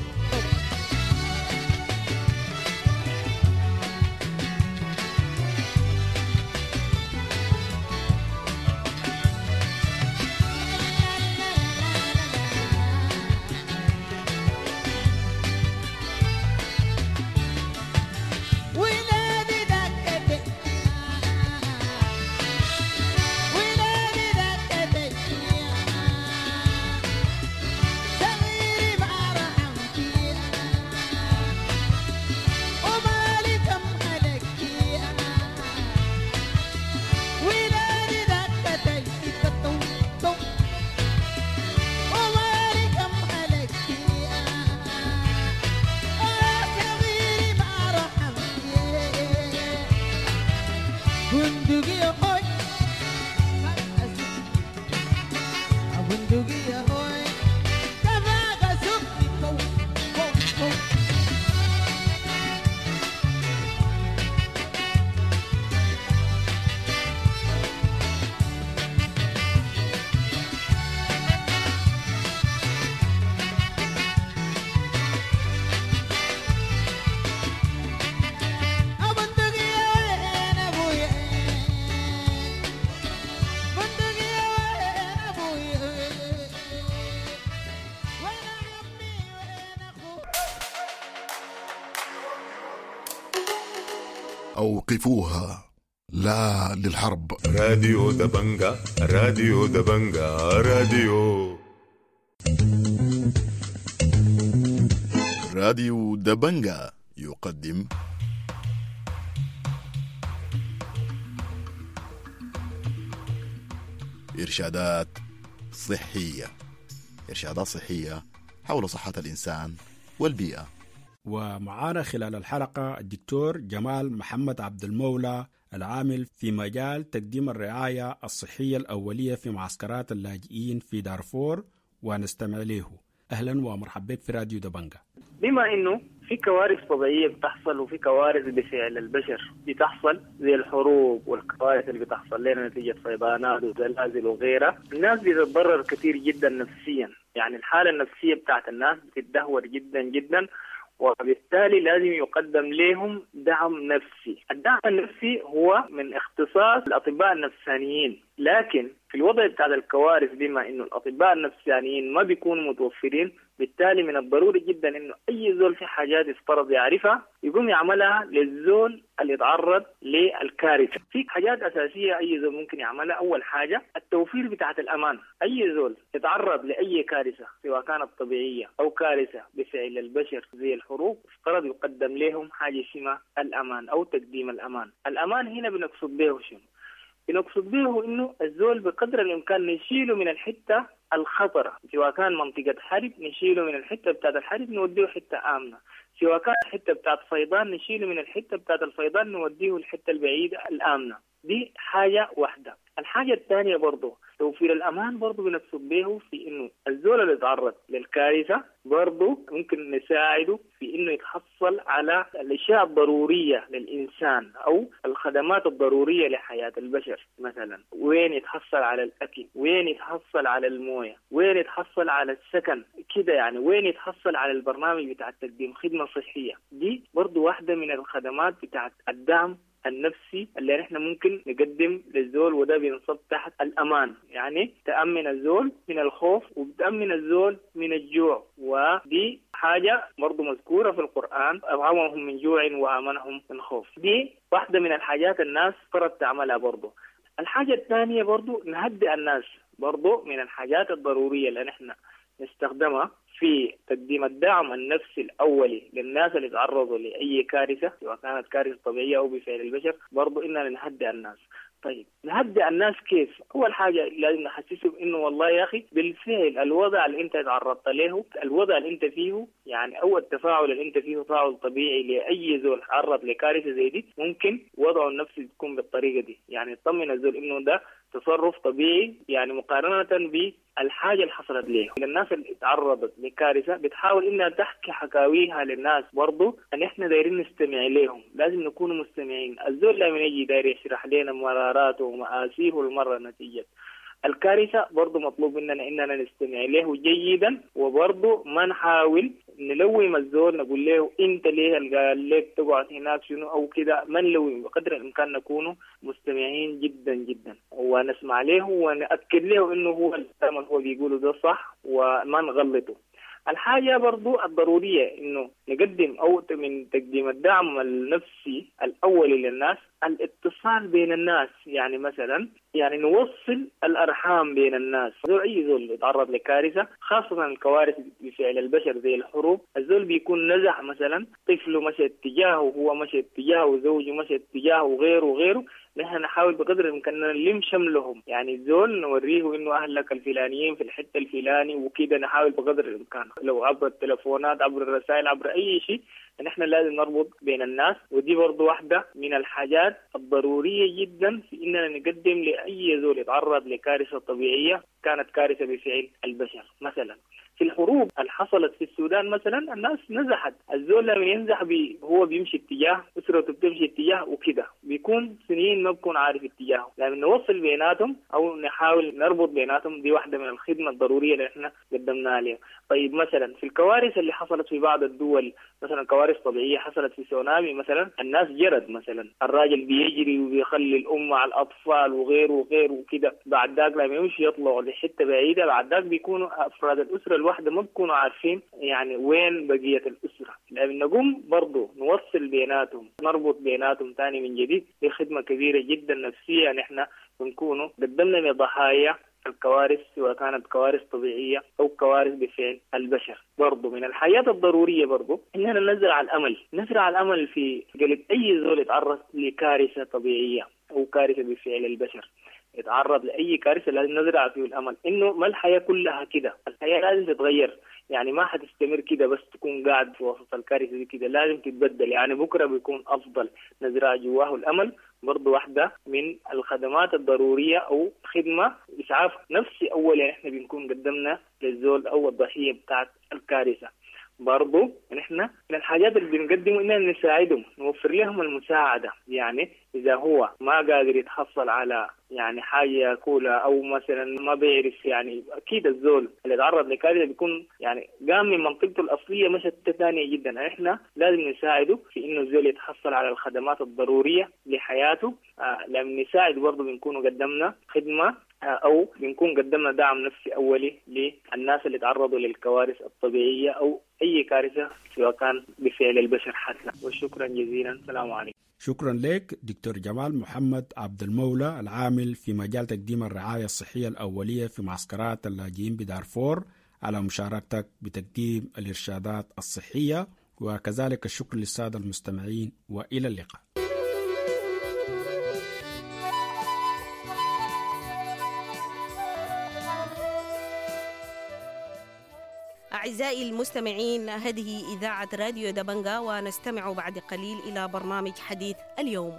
أوقفوها، لا للحرب. راديو دبنجا، راديو دبنجا، راديو راديو دبنجا يقدم إرشادات صحية، إرشادات صحية حول صحة الإنسان والبيئة. ومعانا خلال الحلقة الدكتور جمال محمد عبد المولى، العامل في مجال تقديم الرعاية الصحية الأولية في معسكرات اللاجئين في دارفور، ونستمع له. أهلا ومرحبا بك في راديو دبنجا. بما إنه في كوارث طبيعية بتحصل وفي كوارث بفعل البشر بتحصل زي الحروب والكوارث اللي بتحصل لنا نتيجة فيضانات وزلازل وغيرها، الناس بتتضرر كثير جدا نفسيا، يعني الحالة النفسية بتاعت الناس بتتدهور جدا جدا، وبالتالي لازم يقدم لهم دعم نفسي. الدعم النفسي هو من اختصاص الأطباء النفسانيين، لكن في الوضع بتاع الكوارث بما إنه الأطباء النفسانيين ما بيكونوا متوفرين، بالتالي من الضروري جدا إنه أي زول في حاجات يفترض يعرفها يقوم يعملها للزول اللي يتعرض للكارثة. في حاجات أساسية أي زول ممكن يعملها. أول حاجة التوفير بتاعة الأمان. أي زول يتعرض لأي كارثة سواء كانت طبيعية أو كارثة بفعل البشر زي الحروب، افترض يقدم لهم حاجة اسمها الأمان أو تقديم الأمان. الأمان هنا بنقصد به شنو؟ بنقصد به إنه الزول بقدر الإمكان نشيله من الحتة الخطرة، سواء كان منطقة حرب نشيله من الحتة بتاعت الحرب نوديه حتة آمنة، سواء كان الحتة بتاعت فيضان نشيله من الحتة بتاعت الفيضان نوديه الحتة البعيدة الآمنة. دي حاجة واحدة. الحاجة الثانية برضو توفير الأمان، برضو بنقصد به في إنه الزول اللي يتعرض للكارثة برضو ممكن نساعده في إنه يتحصل على الأشياء الضرورية للإنسان أو الخدمات الضرورية لحياة البشر. مثلا وين يتحصل على الأكل، وين يتحصل على الموية، وين يتحصل على السكن كده، يعني وين يتحصل على البرنامج بتاع تقديم خدمة صحية. دي برضو واحدة من الخدمات بتاعت الدعم النفسي اللي نحن ممكن نقدم للزول، وده بينصب تحت الأمان، يعني تأمن الزول من الخوف وبتأمن الزول من الجوع، ودي حاجة برضو مذكورة في القرآن، أطعمهم من جوع وآمنهم من خوف. دي واحدة من الحاجات الناس فرض تعملها برضو. الحاجة الثانية برضو نهدئ الناس، برضو من الحاجات الضرورية اللي نحن نستخدمها في تقديم الدعم النفسي الأولي للناس اللي تعرضوا لأي كارثة سواء كانت كارثة طبيعية أو بفعل البشر، برضو إننا نهدئ الناس. طيب نهدئ الناس كيف؟ أول حاجة لازم نحسسهم إنه والله يا أخي بالفعل الوضع اللي أنت تعرضت له، الوضع اللي أنت فيه، يعني أول التفاعل اللي أنت فيه تفاعل طبيعي لأي زول تعرض لكارثة زي دي، ممكن وضعه النفسي تكون بالطريقة دي، يعني تطمن الزول إنه ده تصرف طبيعي، يعني مقارنة بالحاجة اللي حصلت له. الناس اللي تعرضت لكارثة بتحاول إنها تحكي حكاويها للناس، برضو أن إحنا دايرين نستمع لهم، لازم نكون مستمعين. الزول لما يجي داير يشرح لنا مراراته ومآسيه المرة نتيجة الكارثة، برضو مطلوب مننا إننا نستمع له جيدا، وبرضو ما نحاول نلوم الزول نقول له أنت ليه قال لك تقعد هناك شنو أو كده، ما نلوم، بقدر الإمكان نكون مستمعين جدا جدا ونسمع له ونأكد له إنه هو الكلام هو بيقوله ده صح وما نغلطه. الحاجة برضو الضرورية إنه نقدم أو من تقديم الدعم النفسي الأولي للناس الاتصال بين الناس، يعني مثلا يعني نوصل الأرحام بين الناس. زول أي زول يتعرض لكارثة، خاصة الكوارث بفعل البشر زي الحروب، الزول بيكون نزح مثلا طفله مشى اتجاهه، هو مشى اتجاهه، زوجه مشى اتجاهه، وغيره وغيره، نحن نحاول بقدر الإمكان نلم شملهم، يعني الزول نوريه إنه أهلك الفلانيين في الحتة الفلاني وكده، نحاول بقدر الإمكان لو عبر التلفونات عبر الرسائل عبر أي شيء، نحن لازم نربط بين الناس. ودي برضو واحدة من الحاجات الضرورية جدا في إننا نقدم لأي زول يتعرض لكارثة طبيعية كانت كارثة بفعل البشر. مثلا في الحروب اللي حصلت في السودان مثلا الناس نزحت، الزول لما ينزح بي هو بيمشي اتجاه، أسرته بتمشي اتجاه وكده، بيكون سنين ما بكون عارف اتجاهه، لما نوصل بيناتهم أو نحاول نربط بيناتهم، دي واحدة من الخدمة الضرورية اللي احنا قدمناها لهم. طيب مثلا في الكوارث اللي حصلت في بعض الدول، مثلا كوارث طبيعية حصلت في سونامي مثلا، الناس جرد مثلا، الراجل بيجري وبيخلي الأم على الأطفال وغيره وغيره وكده، بعد ذاك لما يمشي يطلعوا لحتة بعيدة، بعد ذاك بيكونوا أفراد الأسرة الواحدة واحدة ما بكونوا عارفين يعني وين بقية الأسرة. لأن نقوم برضو نوصل بيناتهم، نربط بيناتهم تاني من جديد، دي خدمة كبيرة جدا نفسية. نحن بنكونوا قدمنا لضحايا الكوارث سواء كانت كوارث طبيعية أو كوارث بفعل البشر. برضو من الحياة الضرورية برضو إننا نزرع الأمل، نزرع الأمل في قلب أي زول يتعرض لكارثة طبيعية أو كارثة بفعل البشر، يتعرض لأي كارثة لازم نزرع فيه الأمل إنه ما الحياة كلها كده، الحياة لازم تتغير. يعني ما حتستمر كده بس تكون قاعد في وسط الكارثة دي كده، لازم تتبدل. يعني بكرة بيكون أفضل، نزرع جواه الأمل. برضو واحدة من الخدمات الضرورية أو خدمة إسعاف نفسي أولا إحنا بنكون قدمنا للزول أو الضحية بتاعت الكارثة. برضو نحن من الحاجات اللي بنقدمه إننا نساعدهم، نوفر لهم المساعدة. يعني إذا هو ما قادر يتحصل على يعني حاجة يأكلها أو مثلا ما بيعرف، يعني أكيد الزول اللي تعرض لكارثة بيكون يعني قام من منطقته الأصلية مشت ثانية جدا. إحنا لازم نساعده في إنه الزول يتحصل على الخدمات الضرورية لحياته. آه لما نساعد برضو بنكون قدمنا خدمة أو بنكون قدمنا دعم نفسي أولي للناس اللي تعرضوا للكوارث الطبيعية أو أي كارثة سواء كان بفعل البشر حتى. وشكرا جزيلا، السلام عليكم. شكرا لك دكتور جمال محمد عبد المولى، العامل في مجال تقديم الرعاية الصحية الأولية في معسكرات اللاجئين بدارفور، على مشاركتك بتقديم الإرشادات الصحية. وكذلك الشكر للسادة المستمعين، وإلى اللقاء. أعزائي المستمعين، هذه إذاعة راديو دبنجا، ونستمع بعد قليل إلى برنامج حديث اليوم.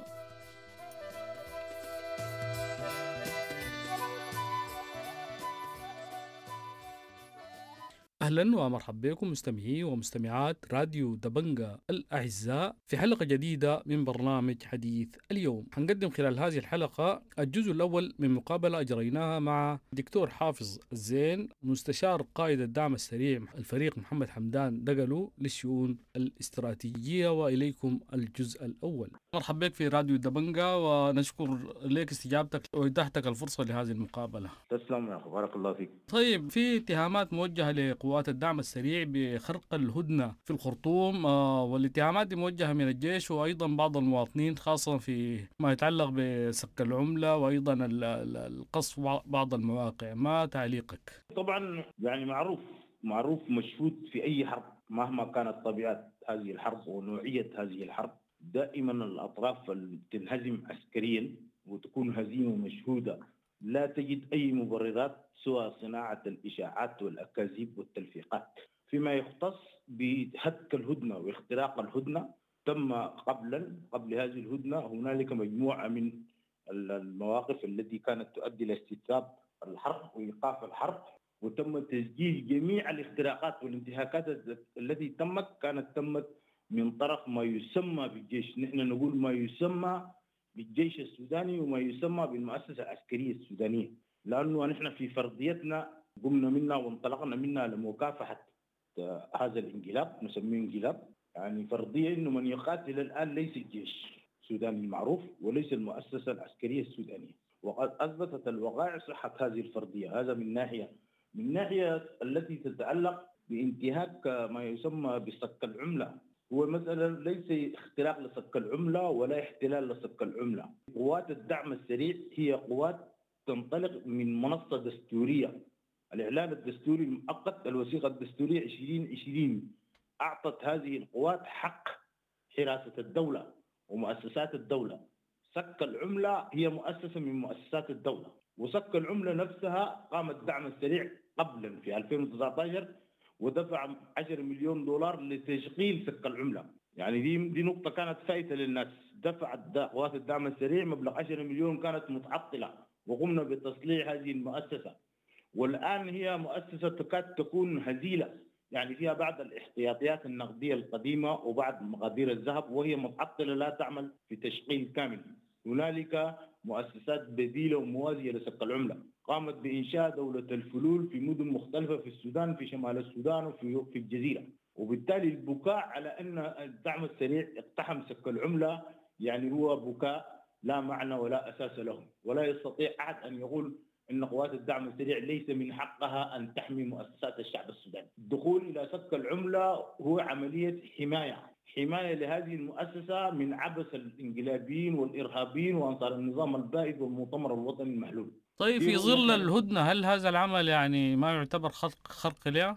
أهلا ومرحبا بكم مستمعي ومستمعات راديو دبنجا الأعزاء في حلقة جديدة من برنامج حديث اليوم. هنقدم خلال هذه الحلقة الجزء الأول من مقابلة أجريناها مع دكتور حافظ الزين، مستشار قائد الدعم السريع الفريق محمد حمدان دقلو للشؤون الاستراتيجية. وإليكم الجزء الأول. مرحبا بك في راديو دبنجا، ونشكر لك استجابتك وإتاحتك الفرصة لهذه المقابلة. تسلم يا أخي، بارك الله فيك. طيب، في اتهامات موجهة لقوات الدعم السريع بخرق الهدنة في الخرطوم، آه والاتهامات دي موجهة من الجيش وأيضا بعض المواطنين، خاصة في ما يتعلق بسك العملة وأيضا القصف بعض المواقع. ما تعليقك؟ طبعا يعني معروف معروف مشهود في أي حرب مهما كانت طبيعة هذه الحرب ونوعية هذه الحرب، دائما الأطراف اللي تنهزم عسكريا وتكون هزيمة مشهودة لا تجد أي مبررات سوى صناعة الإشاعات والأكاذيب والتلفيقات. فيما يختص بهتك الهدنة واختراق الهدنة، تم قبلا قبل هذه الهدنة هنالك مجموعة من المواقف التي كانت تؤدي إلى استتباب الحرب وإيقاف الحرب، وتم تسجيل جميع الاختراقات والانتهاكات التي تمت كانت تمت من طرف ما يسمى بالجيش. نحن نقول ما يسمى بالجيش السوداني وما يسمى بالمؤسسة العسكرية السودانية، لأنه نحن في فرضيتنا قمنا منها وانطلقنا منها لمكافحة هذا الانقلاب، نسميه انقلاب. يعني فرضية إنه من يقاتل الآن ليس الجيش السوداني المعروف وليس المؤسسة العسكرية السودانية، وقد أثبتت الوقائع صحة هذه الفرضية. هذا من ناحية. من ناحية التي تتعلق بانتهاك ما يسمى بصك العملة، هو مسألة ليس اختراق لصك العملة ولا احتلال لصك العملة. قوات الدعم السريع هي قوات تنطلق من منصة دستورية. الإعلان الدستوري المؤقت، الوثيقة الدستورية عشرين عشرين أعطت هذه القوات حق حراسة الدولة ومؤسسات الدولة. صك العملة هي مؤسسة من مؤسسات الدولة، وصك العملة نفسها قام الدعم السريع قبلا في ألفين وتسعة عشر ودفع عشرة مليون دولار لتشغيل سك العملة. يعني دي دي نقطة كانت فائتة للناس. دفعت قوات الدعم السريع مبلغ عشرة مليون كانت متعطلة، وقمنا بتصليح هذه المؤسسة، والآن هي مؤسسة تكاد تكون هزيلة، يعني فيها بعض الاحتياطيات النقدية القديمة وبعض مقادير الذهب، وهي متعطلة لا تعمل في تشغيل كامل. هنالك مؤسسات بديلة وموازية لسك العملة قامت بإنشاء دولة الفلول في مدن مختلفة في السودان، في شمال السودان وفي في الجزيرة. وبالتالي البكاء على أن الدعم السريع اقتحم سك العملة يعني هو بكاء لا معنى ولا أساس له، ولا يستطيع أحد أن يقول أن قوات الدعم السريع ليس من حقها أن تحمي مؤسسات الشعب السوداني. الدخول إلى سك العملة هو عملية حماية حماية لهذه المؤسسة من عبث الانقلابيين والإرهابيين وأنصار النظام البائد والمؤتمر الوطني المحلول. طيب في ظل الهدنة هل هذا العمل يعني ما يعتبر خرق خرق لها؟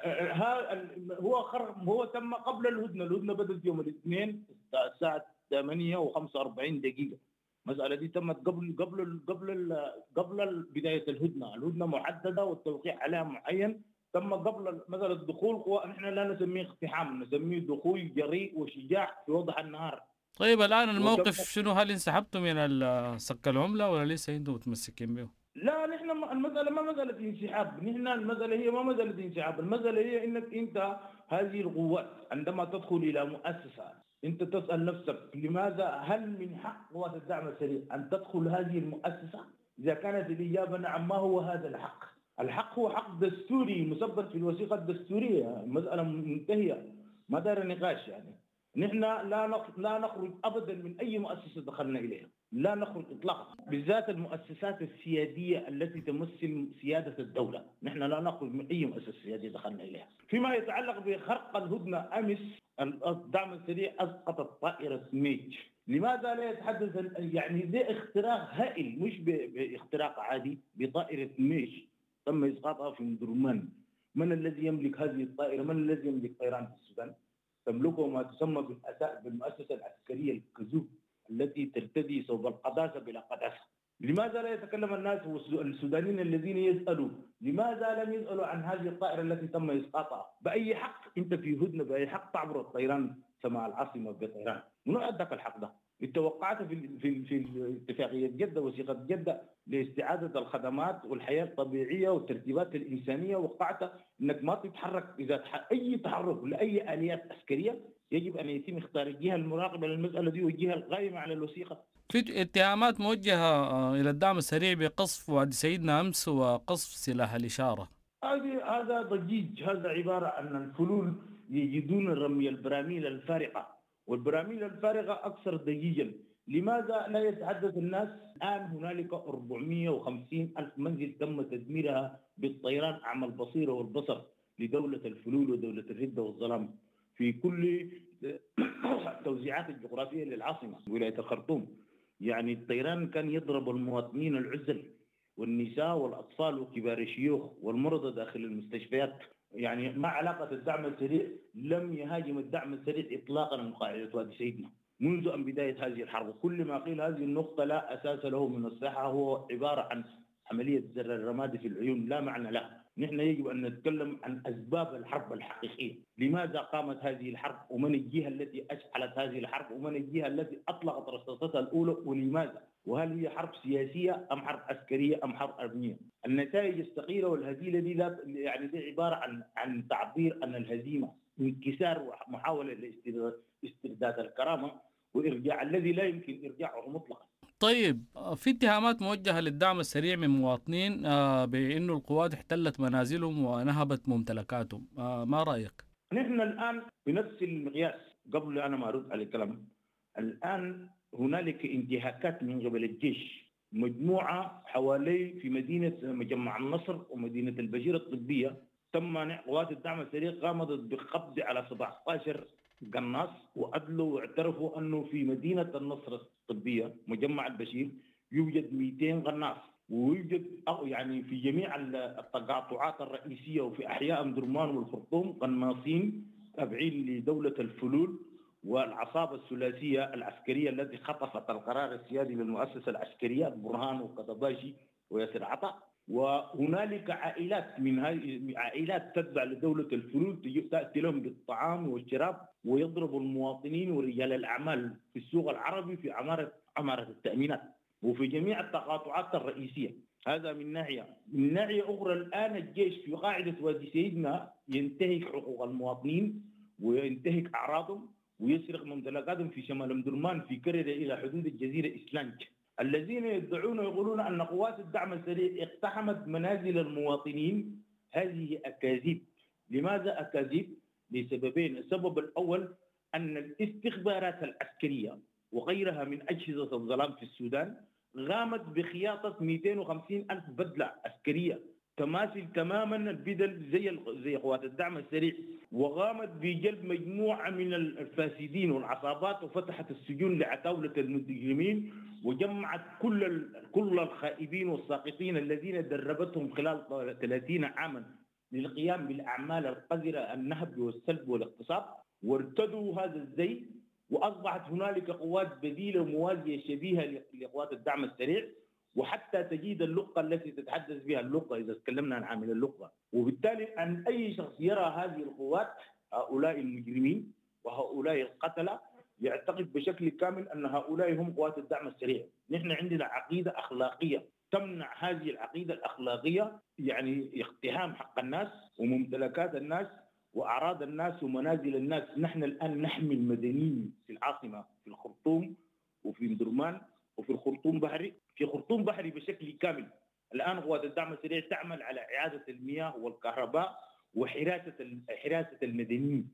هو خرق هو تم قبل الهدنة. الهدنة بدأت يوم الاثنين الساعة ثمانية وخمسة وأربعين دقيقة. المسألة دي تمت قبل قبل قبل قبل بداية الهدنة. الهدنة محددة والتوقيع عليها معين تم قبل مثلا الدخول. نحن لا نسميه اقتحام، نسميه دخول جريء وشجاع في وضح النهار. طيب الآن الموقف شنو؟ هل انسحبتم من سك العملة ولا لسه انتم متمسكين به؟ لا نحن المسألة ما مسألة انسحاب، نحن المسألة هي ما مسألة انسحاب، المسألة هي انك انت هذه القوات عندما تدخل الى مؤسسة انت تسأل نفسك لماذا، هل من حق قوات الدعم السريع ان تدخل هذه المؤسسة؟ اذا كانت الإجابة نعم، ما هو هذا الحق؟ الحق هو حق دستوري مثبت في الوثيقة الدستورية، المسألة منتهية ما دار نقاش. يعني نحن لا لا نخرج ابدا من اي مؤسسة دخلنا اليها، لا نخرج اطلاقا، بالذات المؤسسات السياديه التي تمثل سياده الدوله، نحن لا نخرج من اي مؤسسه سياديه دخلنا اليها. فيما يتعلق بخرق الهدنه، امس الدعم السريع اسقطت طائره ميج. لماذا لا يتحدث؟ يعني ده اختراق هائل، مش باختراق عادي، بطائره ميج تم اسقاطها في مدرمان. من الذي يملك هذه الطائره؟ من الذي يملك طيران في السودان؟ تملكه ما تسمى بالمؤسسه العسكريه الكذوب التي ترتدي ثوب القداسه بلا قداسه. لماذا لا يتكلم الناس السودانيين الذين يسالوا لماذا لم يسالوا عن هذه الطائره التي تم اسقاطها؟ باي حق انت في هدنه، باي حق تعبر الطيران سماء العاصمه بطيران؟ منو اداك الحق ده؟ انت وقعت في في في اتفاقيه جده، وثيقه جده لاستعاده الخدمات والحياه الطبيعيه والترتيبات الانسانيه، وقعت انك ما تتحرك. اذا اي تحرك لاي اليات عسكريه يجب ان يتم اختار الجهه المراقبه للمساله دي والجهه القائمه على الوثيقه. في اتهامات موجهه الى الدعم السريع بقصف وادي سيدنا امس وقصف سلاح الاشاره. هذه هذا ضجيج، هذا عباره عن الفلول يجدون رمي البراميل الفارقه، والبراميل الفارغة أكثر ضجيجا. لماذا لا يتحدث الناس؟ الآن هنالك أربعمائة وخمسين ألف منزل تم تدميرها بالطيران أعمى البصيرة والبصر لدولة الفلول ودولة الردة والظلام في كل التوزيعات الجغرافية للعاصمة ولاية الخرطوم. يعني الطيران كان يضرب المواطنين العزل والنساء والأطفال وكبار الشيوخ والمرضى داخل المستشفيات. يعني ما علاقة الدعم السريع؟ لم يهاجم الدعم السريع إطلاقا من قاعدة وادي سيدنا منذ أن بداية هذه الحرب. كل ما قيل هذه النقطة لا أساس له من الصحة، هو عبارة عن عملية زر الرماد في العيون لا معنى لها. نحن يجب أن نتكلم عن أسباب الحرب الحقيقية، لماذا قامت هذه الحرب، ومن الجهة التي أشعلت هذه الحرب، ومن الجهة التي أطلقت رصاصتها الأولى، ولماذا، وهل هي حرب سياسية أم حرب عسكرية أم حرب أمنية. النتائج الثقيلة والهزيلة دي لا يعني دي عبارة عن عن تعبير عن الهزيمة، انكسار ومحاولة لاسترداد الكرامة وإرجاع الذي لا يمكن إرجاعه مطلقا. طيب في اتهامات موجهة للدعم السريع من مواطنين بأنه القوات احتلت منازلهم ونهبت ممتلكاتهم، ما رأيك؟ نحن الآن بنفس المقياس، قبل أنا ما أرد على الكلام، الآن هنالك انتهاكات من قبل الجيش، مجموعة حوالي في مدينة مجمع النصر ومدينة البشير الطبية تم قوات الدعم السريع قامت بالقبض على سبعة عشر قناص، وأدلوا واعترفوا أنه في مدينة النصر الطبية مجمع البشير يوجد مئتين قناص، ويوجد يعني في جميع التقاطعات الرئيسية وفي أحياء أمدرمان والخرطوم قناصين تابعين لدولة الفلول والعصابة الثلاثية العسكرية التي خطفت القرار السيادي للمؤسسة العسكرية برهان وقضباشي وياسر عطا. وهنالك عائلات من هذه عائلات تتبع لدولة الفلول تأتي لهم بالطعام والشراب ويضرب المواطنين ورجال الأعمال في السوق العربي في عمارة عمارة التأمينات وفي جميع التقاطعات الرئيسية. هذا من ناحية. من ناحية أخرى الآن الجيش في قاعدة وادي سيدنا ينتهك حقوق المواطنين وينتهك أعراضهم ويسرق ممتلكاتهم في شمال أمدرمان في كريدة إلى حدود الجزيرة إسلانج. الذين يدعون ويقولون أن قوات الدعم السريع اقتحمت منازل المواطنين، هذه أكاذيب. لماذا أكاذيب؟ لسببين. السبب الأول أن الاستخبارات العسكرية وغيرها من أجهزة الظلام في السودان قامت بخياطة مئتين وخمسين ألف بدلة عسكرية تماثل تماما البدل زي زي قوات الدعم السريع، وقامت بجلب مجموعة من الفاسدين والعصابات وفتحت السجون لعتاولة المجرمين، وجمعت كل كل الخائبين والساقطين الذين دربتهم خلال ثلاثين عاما للقيام بالأعمال القذرة النهب والسلب والاغتصاب، وارتدوا هذا الزي، وأصبحت هنالك قوات بديلة وموازية شبيهة لقوات الدعم السريع، وحتى تجيد اللغة التي تتحدث بها اللغة إذا تكلمنا عن عامل اللغة. وبالتالي أن أي شخص يرى هذه القوات، هؤلاء المجرمين وهؤلاء القتلة، يعتقد بشكل كامل أن هؤلاء هم قوات الدعم السريع. نحن عندنا عقيدة أخلاقية تمنع هذه العقيدة الأخلاقية، يعني اقتحام حق الناس وممتلكات الناس وأعراض الناس ومنازل الناس. نحن الآن نحمي المدنيين في العاصمة في الخرطوم وفي مدرمان وفي الخرطوم بحري، في خرطوم بحري بشكل كامل. الآن قوات الدعم السريع تعمل على إعادة المياه والكهرباء وحراسة حراسة المدنيين،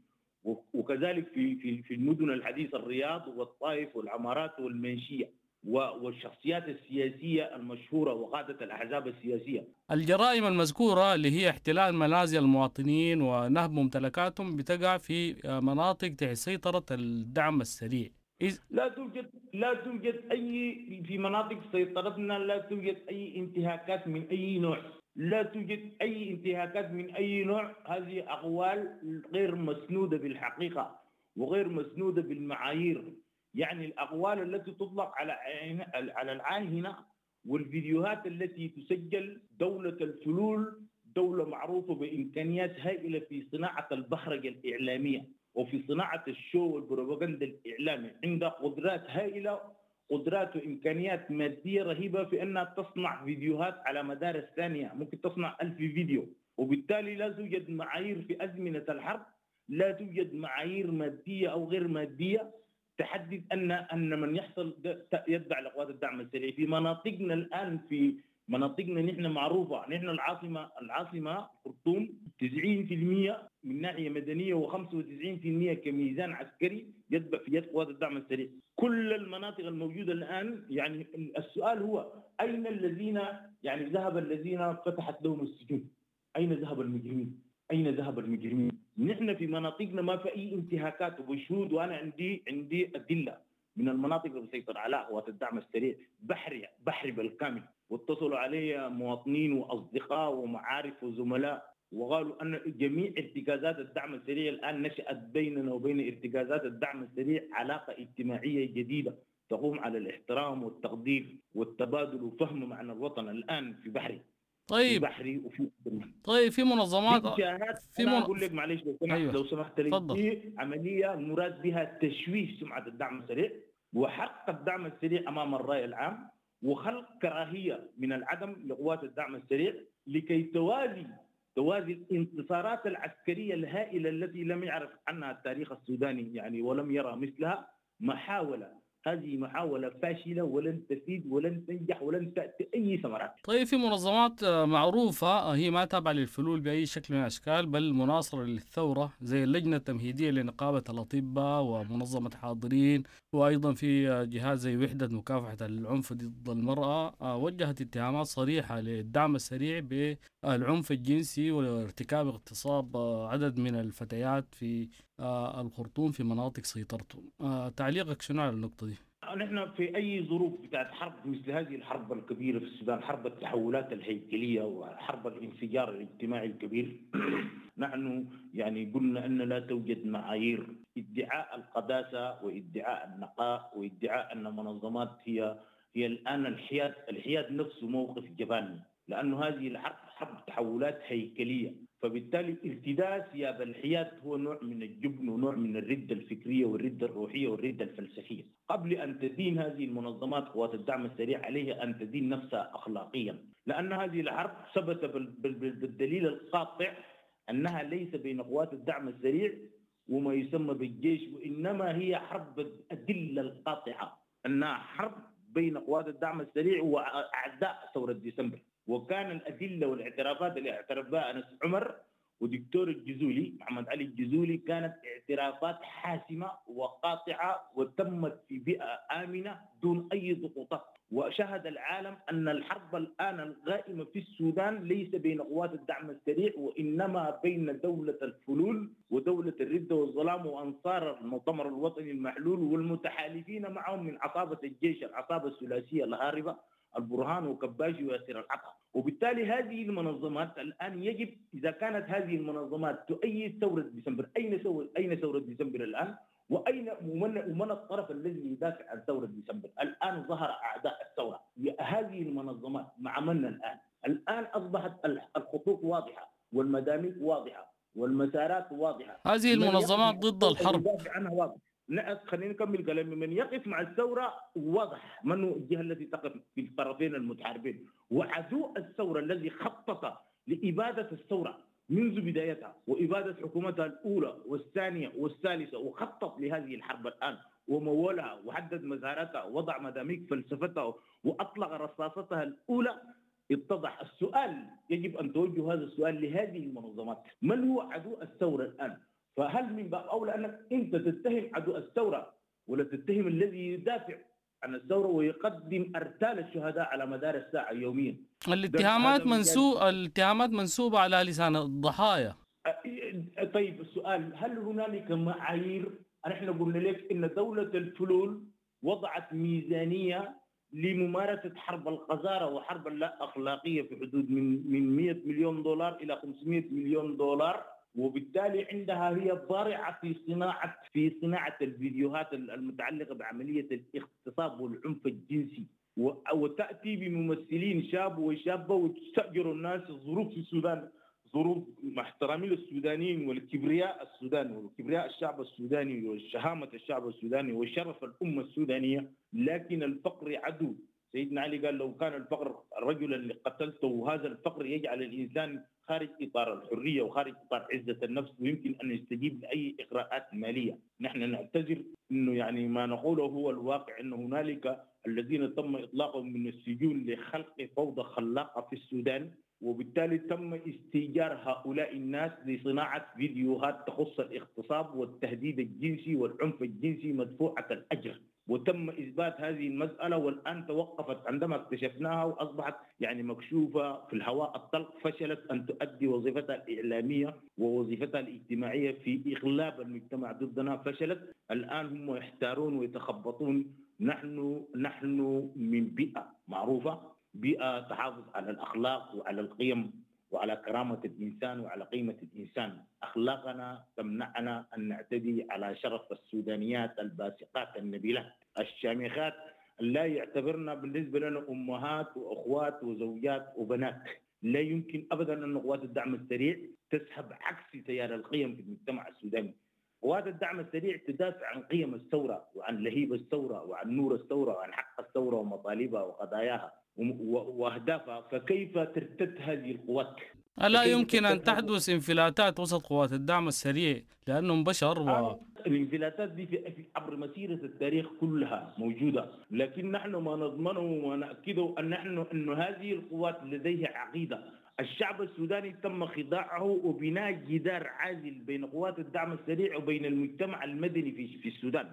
وكذلك في في في المدن الحديثة الرياض والطائف والعمارات والمنشية والشخصيات السياسية المشهورة وقادة الأحزاب السياسية. الجرائم المذكورة اللي هي احتلال منازل المواطنين ونهب ممتلكاتهم بتقع في مناطق تحت سيطرة الدعم السريع. إذ... لا توجد لا توجد أي في مناطق سيطرتنا لا توجد أي انتهاكات من أي نوع، لا توجد أي انتهاكات من أي نوع. هذه أقوال غير مسنودة بالحقيقة وغير مسنودة بالمعايير. يعني الأقوال التي تطلق على على العاهنة والفيديوهات التي تسجل. دولة الفلول دولة معروفة بإمكانيات هائلة في صناعة البهرجة الإعلامية وفي صناعة الشو والبروباغندا الإعلامي، عندها قدرات هائلة، قدرات وإمكانيات مادية رهيبة في أنها تصنع فيديوهات على مدار الثانية، ممكن تصنع ألف فيديو. وبالتالي لا توجد معايير في أزمنة الحرب، لا توجد معايير مادية أو غير مادية تحدد أن أن من يحصل يتبع لقوات الدعم السريع. في مناطقنا الآن، في مناطقنا نحن معروفة، نحن العاصمة العاصمة خرطوم تسعين بالمئة من ناحية مدنية وخمسة وتسعين بالمئة كميزان عسكري يتبع في يد قوات الدعم السريع. كل المناطق الموجودة الآن، يعني السؤال هو أين الذين يعني ذهب الذين فتحت لهم السجون؟ أين ذهب المجرمين؟ أين ذهب المجرمين؟ نحن في مناطقنا ما في أي انتهاكات وبشهود، وأنا عندي عندي أدلة من المناطق اللي بسيطر على قوات الدعم السريع. بحري بحري بالكامل، واتصلوا علي مواطنين وأصدقاء ومعارف وزملاء وقالوا أن جميع ارتكازات الدعم السريع الآن نشأت بيننا وبين ارتكازات الدعم السريع علاقة اجتماعية جديدة تقوم على الاحترام والتقدير والتبادل وفهم معنى الوطن الآن في بحري. طيب في بحري وفي طيب في منظمات في أنا من... أقول لك معلش لو سمحت أيوة. لو سمحت لي في عملية مراد بها تشويه سمعة الدعم السريع وحرق الدعم السريع أمام الرأي العام وخلق كراهية من العدم لقوات الدعم السريع لكي توازي توازي الانتصارات العسكرية الهائلة التي لم يعرف عنها التاريخ السوداني يعني ولم يرى مثلها. محاولة هذه محاولة فاشلة ولن تفيد ولن تنجح ولن تأتي أي ثمرات. طيب في منظمات معروفة هي ما تابعة للفلول بأي شكل من الأشكال بل مناصرة للثورة زي اللجنة التمهيدية لنقابة الأطباء ومنظمة حاضرين، وأيضا في جهاز زي وحدة مكافحة العنف ضد المرأة وجهت اتهامات صريحة للدعم السريع بالعنف الجنسي وارتكاب اغتصاب عدد من الفتيات في الخرطوم في مناطق سيطرته. تعليقك شنو على النقطة دي؟ نحن في أي ظروف بتاعت حرب مثل هذه الحرب الكبيرة في السودان، حرب التحولات الهيكلية وحرب الانفجار الاجتماعي الكبير، نحن يعني قلنا أن لا توجد معايير. ادعاء القداسة وادعاء النقاء وادعاء أن منظمات هي هي الآن الحياد الحياد نفسه موقف جباني، لأنه هذه الحرب حرب تحولات هيكلية، فبالتالي ارتداء ثياب الحياد هو نوع من الجبن ونوع من الردة الفكرية والردة الروحية والردة الفلسفية. قبل أن تدين هذه المنظمات قوات الدعم السريع عليها أن تدين نفسها أخلاقيا، لأن هذه الحرب ثبت بالدليل القاطع أنها ليس بين قوات الدعم السريع وما يسمى بالجيش، وإنما هي حرب الأدلة القاطعة أنها حرب بين قوات الدعم السريع وأعداء ثورة ديسمبر. وكان الأدلة والاعترافات اللي اعترف بها أنس عمر ودكتور الجزولي محمد علي الجزولي كانت اعترافات حاسمة وقاطعة وتمت في بيئة آمنة دون أي ضغوطات. وشهد العالم أن الحرب الآن القائمة في السودان ليس بين قوات الدعم السريع وإنما بين دولة الفلول ودولة الردة والظلام وأنصار المؤتمر الوطني المحلول والمتحالفين معهم من عصابة الجيش، العصابة الثلاثية الهاربة، البرهان وكباجي وياسر العطا. وبالتالي هذه المنظمات الآن يجب إذا كانت هذه المنظمات تؤيد ثورة ديسمبر، أين ثورة أين ثورة ديسمبر الآن؟ وأين ومن, ومن الطرف الذي يدافع عن ثورة ديسمبر؟ الآن ظهر أعداء الثورة. هذه المنظمات مع من الآن؟ الآن أصبحت الخطوط واضحة والمدامير واضحة والمسارات واضحة. هذه المنظمات ضد الحرب. يدافع عنها واضح. خلينا نكمل كلامي. من يقف مع الثورة واضح من الجهة التي تقف في الطرفين المتحاربين، وعدو الثورة الذي خطط لإبادة الثورة منذ بدايتها وإبادة حكومتها الأولى والثانية والثالثة، وخطط لهذه الحرب الآن ومولها وحدد مزاراتها ووضع مداميك فلسفتها وأطلق رصاصتها الأولى. اتضح السؤال، يجب أن توجه هذا السؤال لهذه المنظمات: من هو عدو الثورة الآن؟ فهل من باب أولى أنك أنت تتهم عدو الثورة ولا تتهم الذي يدافع عن الثورة ويقدم أرتال الشهداء على مدار الساعة يوميا؟ الاتهامات منسوبة الاتهامات منسوبة على لسان الضحايا. طيب السؤال، هل هنالك معايير؟ نحن قلنا لك إن دولة الفلول وضعت ميزانية لممارسة حرب القذارة وحرب اللا أخلاقية في حدود من من مئة مليون دولار إلى خمسمئة مليون دولار، وبالتالي عندها هي ضارعة في صناعة في صناعة الفيديوهات المتعلقة بعملية الاغتصاب والعنف الجنسي، وتأتي بممثلين شاب وشابة وتستأجر الناس. الظروف في السودان ظروف، مع احترامي للسودانيين والكبرياء السوداني وكبرياء الشعب السوداني وشهامة الشعب السوداني وشرف الأمة السودانية، لكن الفقر عدو. سيدنا علي قال: لو كان الفقر الرجل اللي قتلته، وهذا الفقر يجعل الإنسان خارج إطار الحرية وخارج إطار عزة النفس، ويمكن أن يستجيب لأي إغراءات مالية. نحن نعتذر إنه يعني ما نقوله هو الواقع، إن هنالك الذين تم إطلاقهم من السجون لخلق فوضى خلاقة في السودان، وبالتالي تم استئجار هؤلاء الناس لصناعة فيديوهات تخص الاغتصاب والتهديد الجنسي والعنف الجنسي مدفوعة الأجر، وتم إثبات هذه المسألة والآن توقفت عندما اكتشفناها وأصبحت يعني مكشوفة في الهواء الطلق. فشلت أن تؤدي وظيفتها الإعلامية ووظيفتها الاجتماعية في إغلاب المجتمع ضدنا، فشلت. الآن هم يحتارون ويتخبطون. نحن نحن من بيئة معروفة، بيئة تحافظ على الأخلاق وعلى القيم وعلى كرامة الإنسان وعلى قيمة الإنسان. أخلاقنا تمنعنا أن نعتدي على شرف السودانيات الباسقات النبيلات الشامخات، لا يعتبرنا بالنسبة لنا أمهات وأخوات وزوجات وبنات. لا يمكن أبدا أن قوات الدعم السريع تسحب عكس تيار القيم في المجتمع السوداني. قوات الدعم السريع تدافع عن قيم الثورة وعن لهيب الثورة وعن نور الثورة وعن حق الثورة ومطالبها وقضاياها وأهدافها. فكيف ترتد هذه القوات؟ ألا يمكن أن تحدث انفلاتات وسط قوات الدعم السريع لأنهم بشر و... الانفلاتات دي في عبر مسيرة التاريخ كلها موجودة، لكن نحن ما نضمنه وما نأكده أن نحن أن هذه القوات لديها عقيدة. الشعب السوداني تم خداعه وبناء جدار عازل بين قوات الدعم السريع وبين المجتمع المدني في في السودان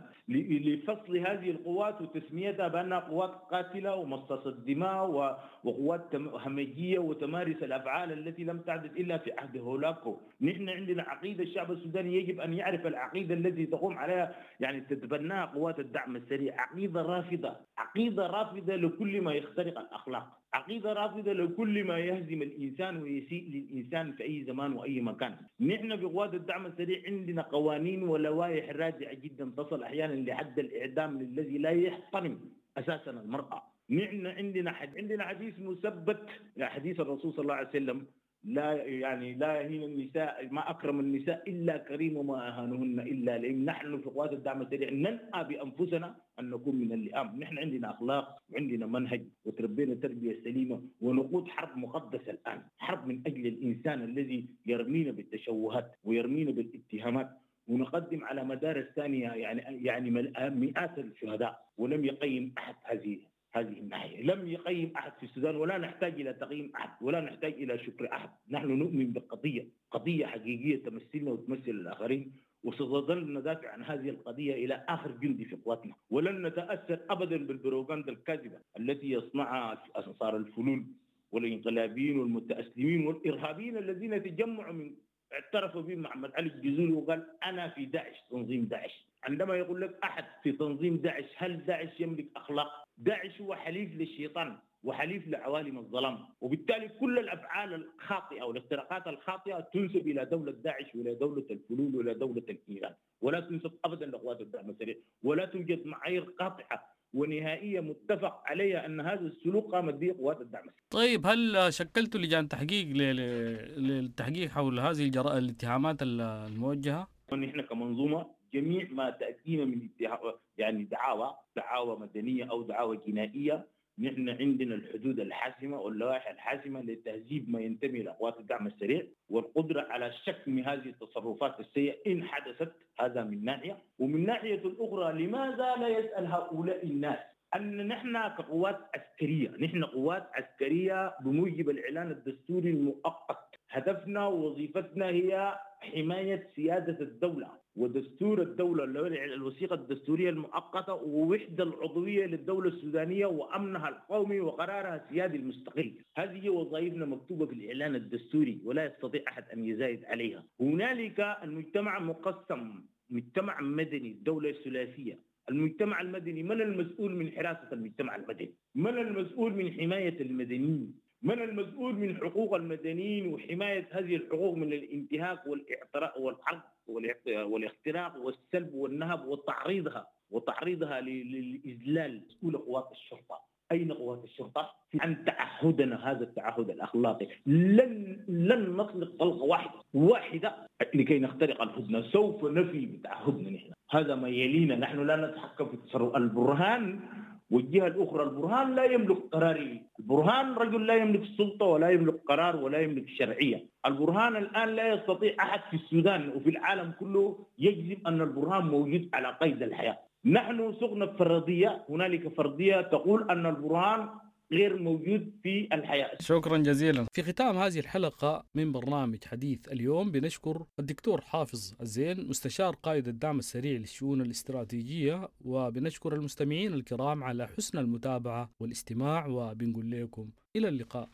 لفصل هذه القوات وتسميتها بأنها قوات قاتلة ومصاصة دماء وقوات همجية وتمارس الأفعال التي لم تحدث إلا في عهد هولاكو. نحن عندنا عقيدة، الشعب السوداني يجب أن يعرف العقيدة التي تقوم عليها يعني تتبناها قوات الدعم السريع، عقيدة رافضة، عقيدة رافضة لكل ما يخترق الأخلاق، عقيدة رافضة لكل ما يهزم الإنسان ويسيء للإنسان في أي زمان وأي مكان. نحن بقوات الدعم السريع عندنا قوانين ولوائح رادعة جدا تصل أحيانا لحد الإعدام للذي لا يحترم أساسا المرأة. نحن عندنا حد عندنا حديث مثبت، حديث الرسول صلى الله عليه وسلم: لا يعني لا يهين النساء، ما أكرم النساء إلا كريم وما أهانهن إلا لئيم. نحن في قوات الدعم السريع ننأى بأنفسنا أن نكون من اللئام. نحن عندنا أخلاق وعندنا منهج وتربينا تربية سليمة ونقود حرب مقدسة الآن، حرب من أجل الإنسان الذي يرمينا بالتشوهات ويرمينا بالاتهامات، ونقدم على مدار الثانية يعني يعني مئات الشهداء ولم يقيم أحد هذه هذه الناحية، لم يقيم أحد في السودان، ولا نحتاج إلى تقييم أحد ولا نحتاج إلى شكر أحد. نحن نؤمن بقضية قضية حقيقية تمثلنا وتمثل الآخرين، وستظل ندافع عن هذه القضية إلى آخر جندي في قواتنا، ولن نتأثر أبدا بالبروباغندا الكاذبة التي يصنعها أنصار الفلول والانقلابيين والمتأسلمين والإرهابيين الذين تجمعوا من اعترفوا به محمد علي الجزولي وقال أنا في داعش، تنظيم داعش. عندما يقول لك أحد في تنظيم داعش، هل داعش يملك أخلاق؟ داعش هو حليف للشيطان وحليف لعوالم الظلام، وبالتالي كل الأفعال الخاطئة والاختراقات الخاطئة تنسب إلى دولة داعش وإلى دولة الفلول وإلى دولة الإيران، ولا تنسب أبدا لقوات الدعم السريع، ولا توجد معايير قاطعة ونهائية متفق عليها أن هذا السلوك قامت به قوات الدعم السريع. طيب هل شكلتوا لجان تحقيق للتحقيق حول هذه الجرائم الاتهامات الموجهة؟ نحن كمنظومة جميع ما تأتينا من يعني دعاوى دعاوى مدنية أو دعاوى جنائية، نحن عندنا الحدود الحاسمة واللوائح الحاسمة لتهذيب ما ينتمي لقوات الدعم السريع والقدرة على شكم هذه التصرفات السيئة إن حدثت. هذا من ناحية، ومن ناحية الأخرى لماذا لا يسأل هؤلاء الناس أن نحن كقوات عسكرية، نحن قوات عسكرية بموجب الإعلان الدستوري المؤقت، هدفنا ووظيفتنا هي حماية سيادة الدولة ودستور الدولة، الوثيقة الدستورية المؤقتة ووحدة العضوية للدولة السودانية وأمنها القومي وقرارها السيادي المستقل. هذه وظائفنا مكتوبة في الإعلان الدستوري ولا يستطيع أحد أن يزايد عليها. هنالك المجتمع مقسم، مجتمع مدني، الدولة الثلاثية. المجتمع المدني، من المسؤول من حراسة المجتمع المدني؟ من المسؤول من حماية المدنيين؟ من المسؤول من حقوق المدنيين وحماية هذه الحقوق من الانتهاك والاعتراء والحرق والاختراق والسلب والنهب وتعريضها وتعريضها للإذلال؟ مسؤول قوات الشرطة. أين قوات الشرطة؟ عن تعهدنا هذا التعهد الأخلاقي لن لن نطلق طلقة واحدة واحدة لكي نخترق الهدنة، سوف نفي بتعهدنا نحن. هذا ما يلينا، نحن لا نتحكم في تصرف البرهان. والجهة الأخرى البرهان لا يملك قراري، البرهان رجل لا يملك السلطة ولا يملك قرار ولا يملك الشرعية. البرهان الآن لا يستطيع أحد في السودان وفي العالم كله يجزم أن البرهان موجود على قيد الحياة. نحن سقنا فرضية، هنالك فرضية تقول أن البرهان غير موجود في الحياة. شكرا جزيلا. في ختام هذه الحلقة من برنامج حديث اليوم بنشكر الدكتور حافظ الزين مستشار قائد الدعم السريع للشؤون الاستراتيجية، وبنشكر المستمعين الكرام على حسن المتابعة والاستماع، وبنقول لكم إلى اللقاء.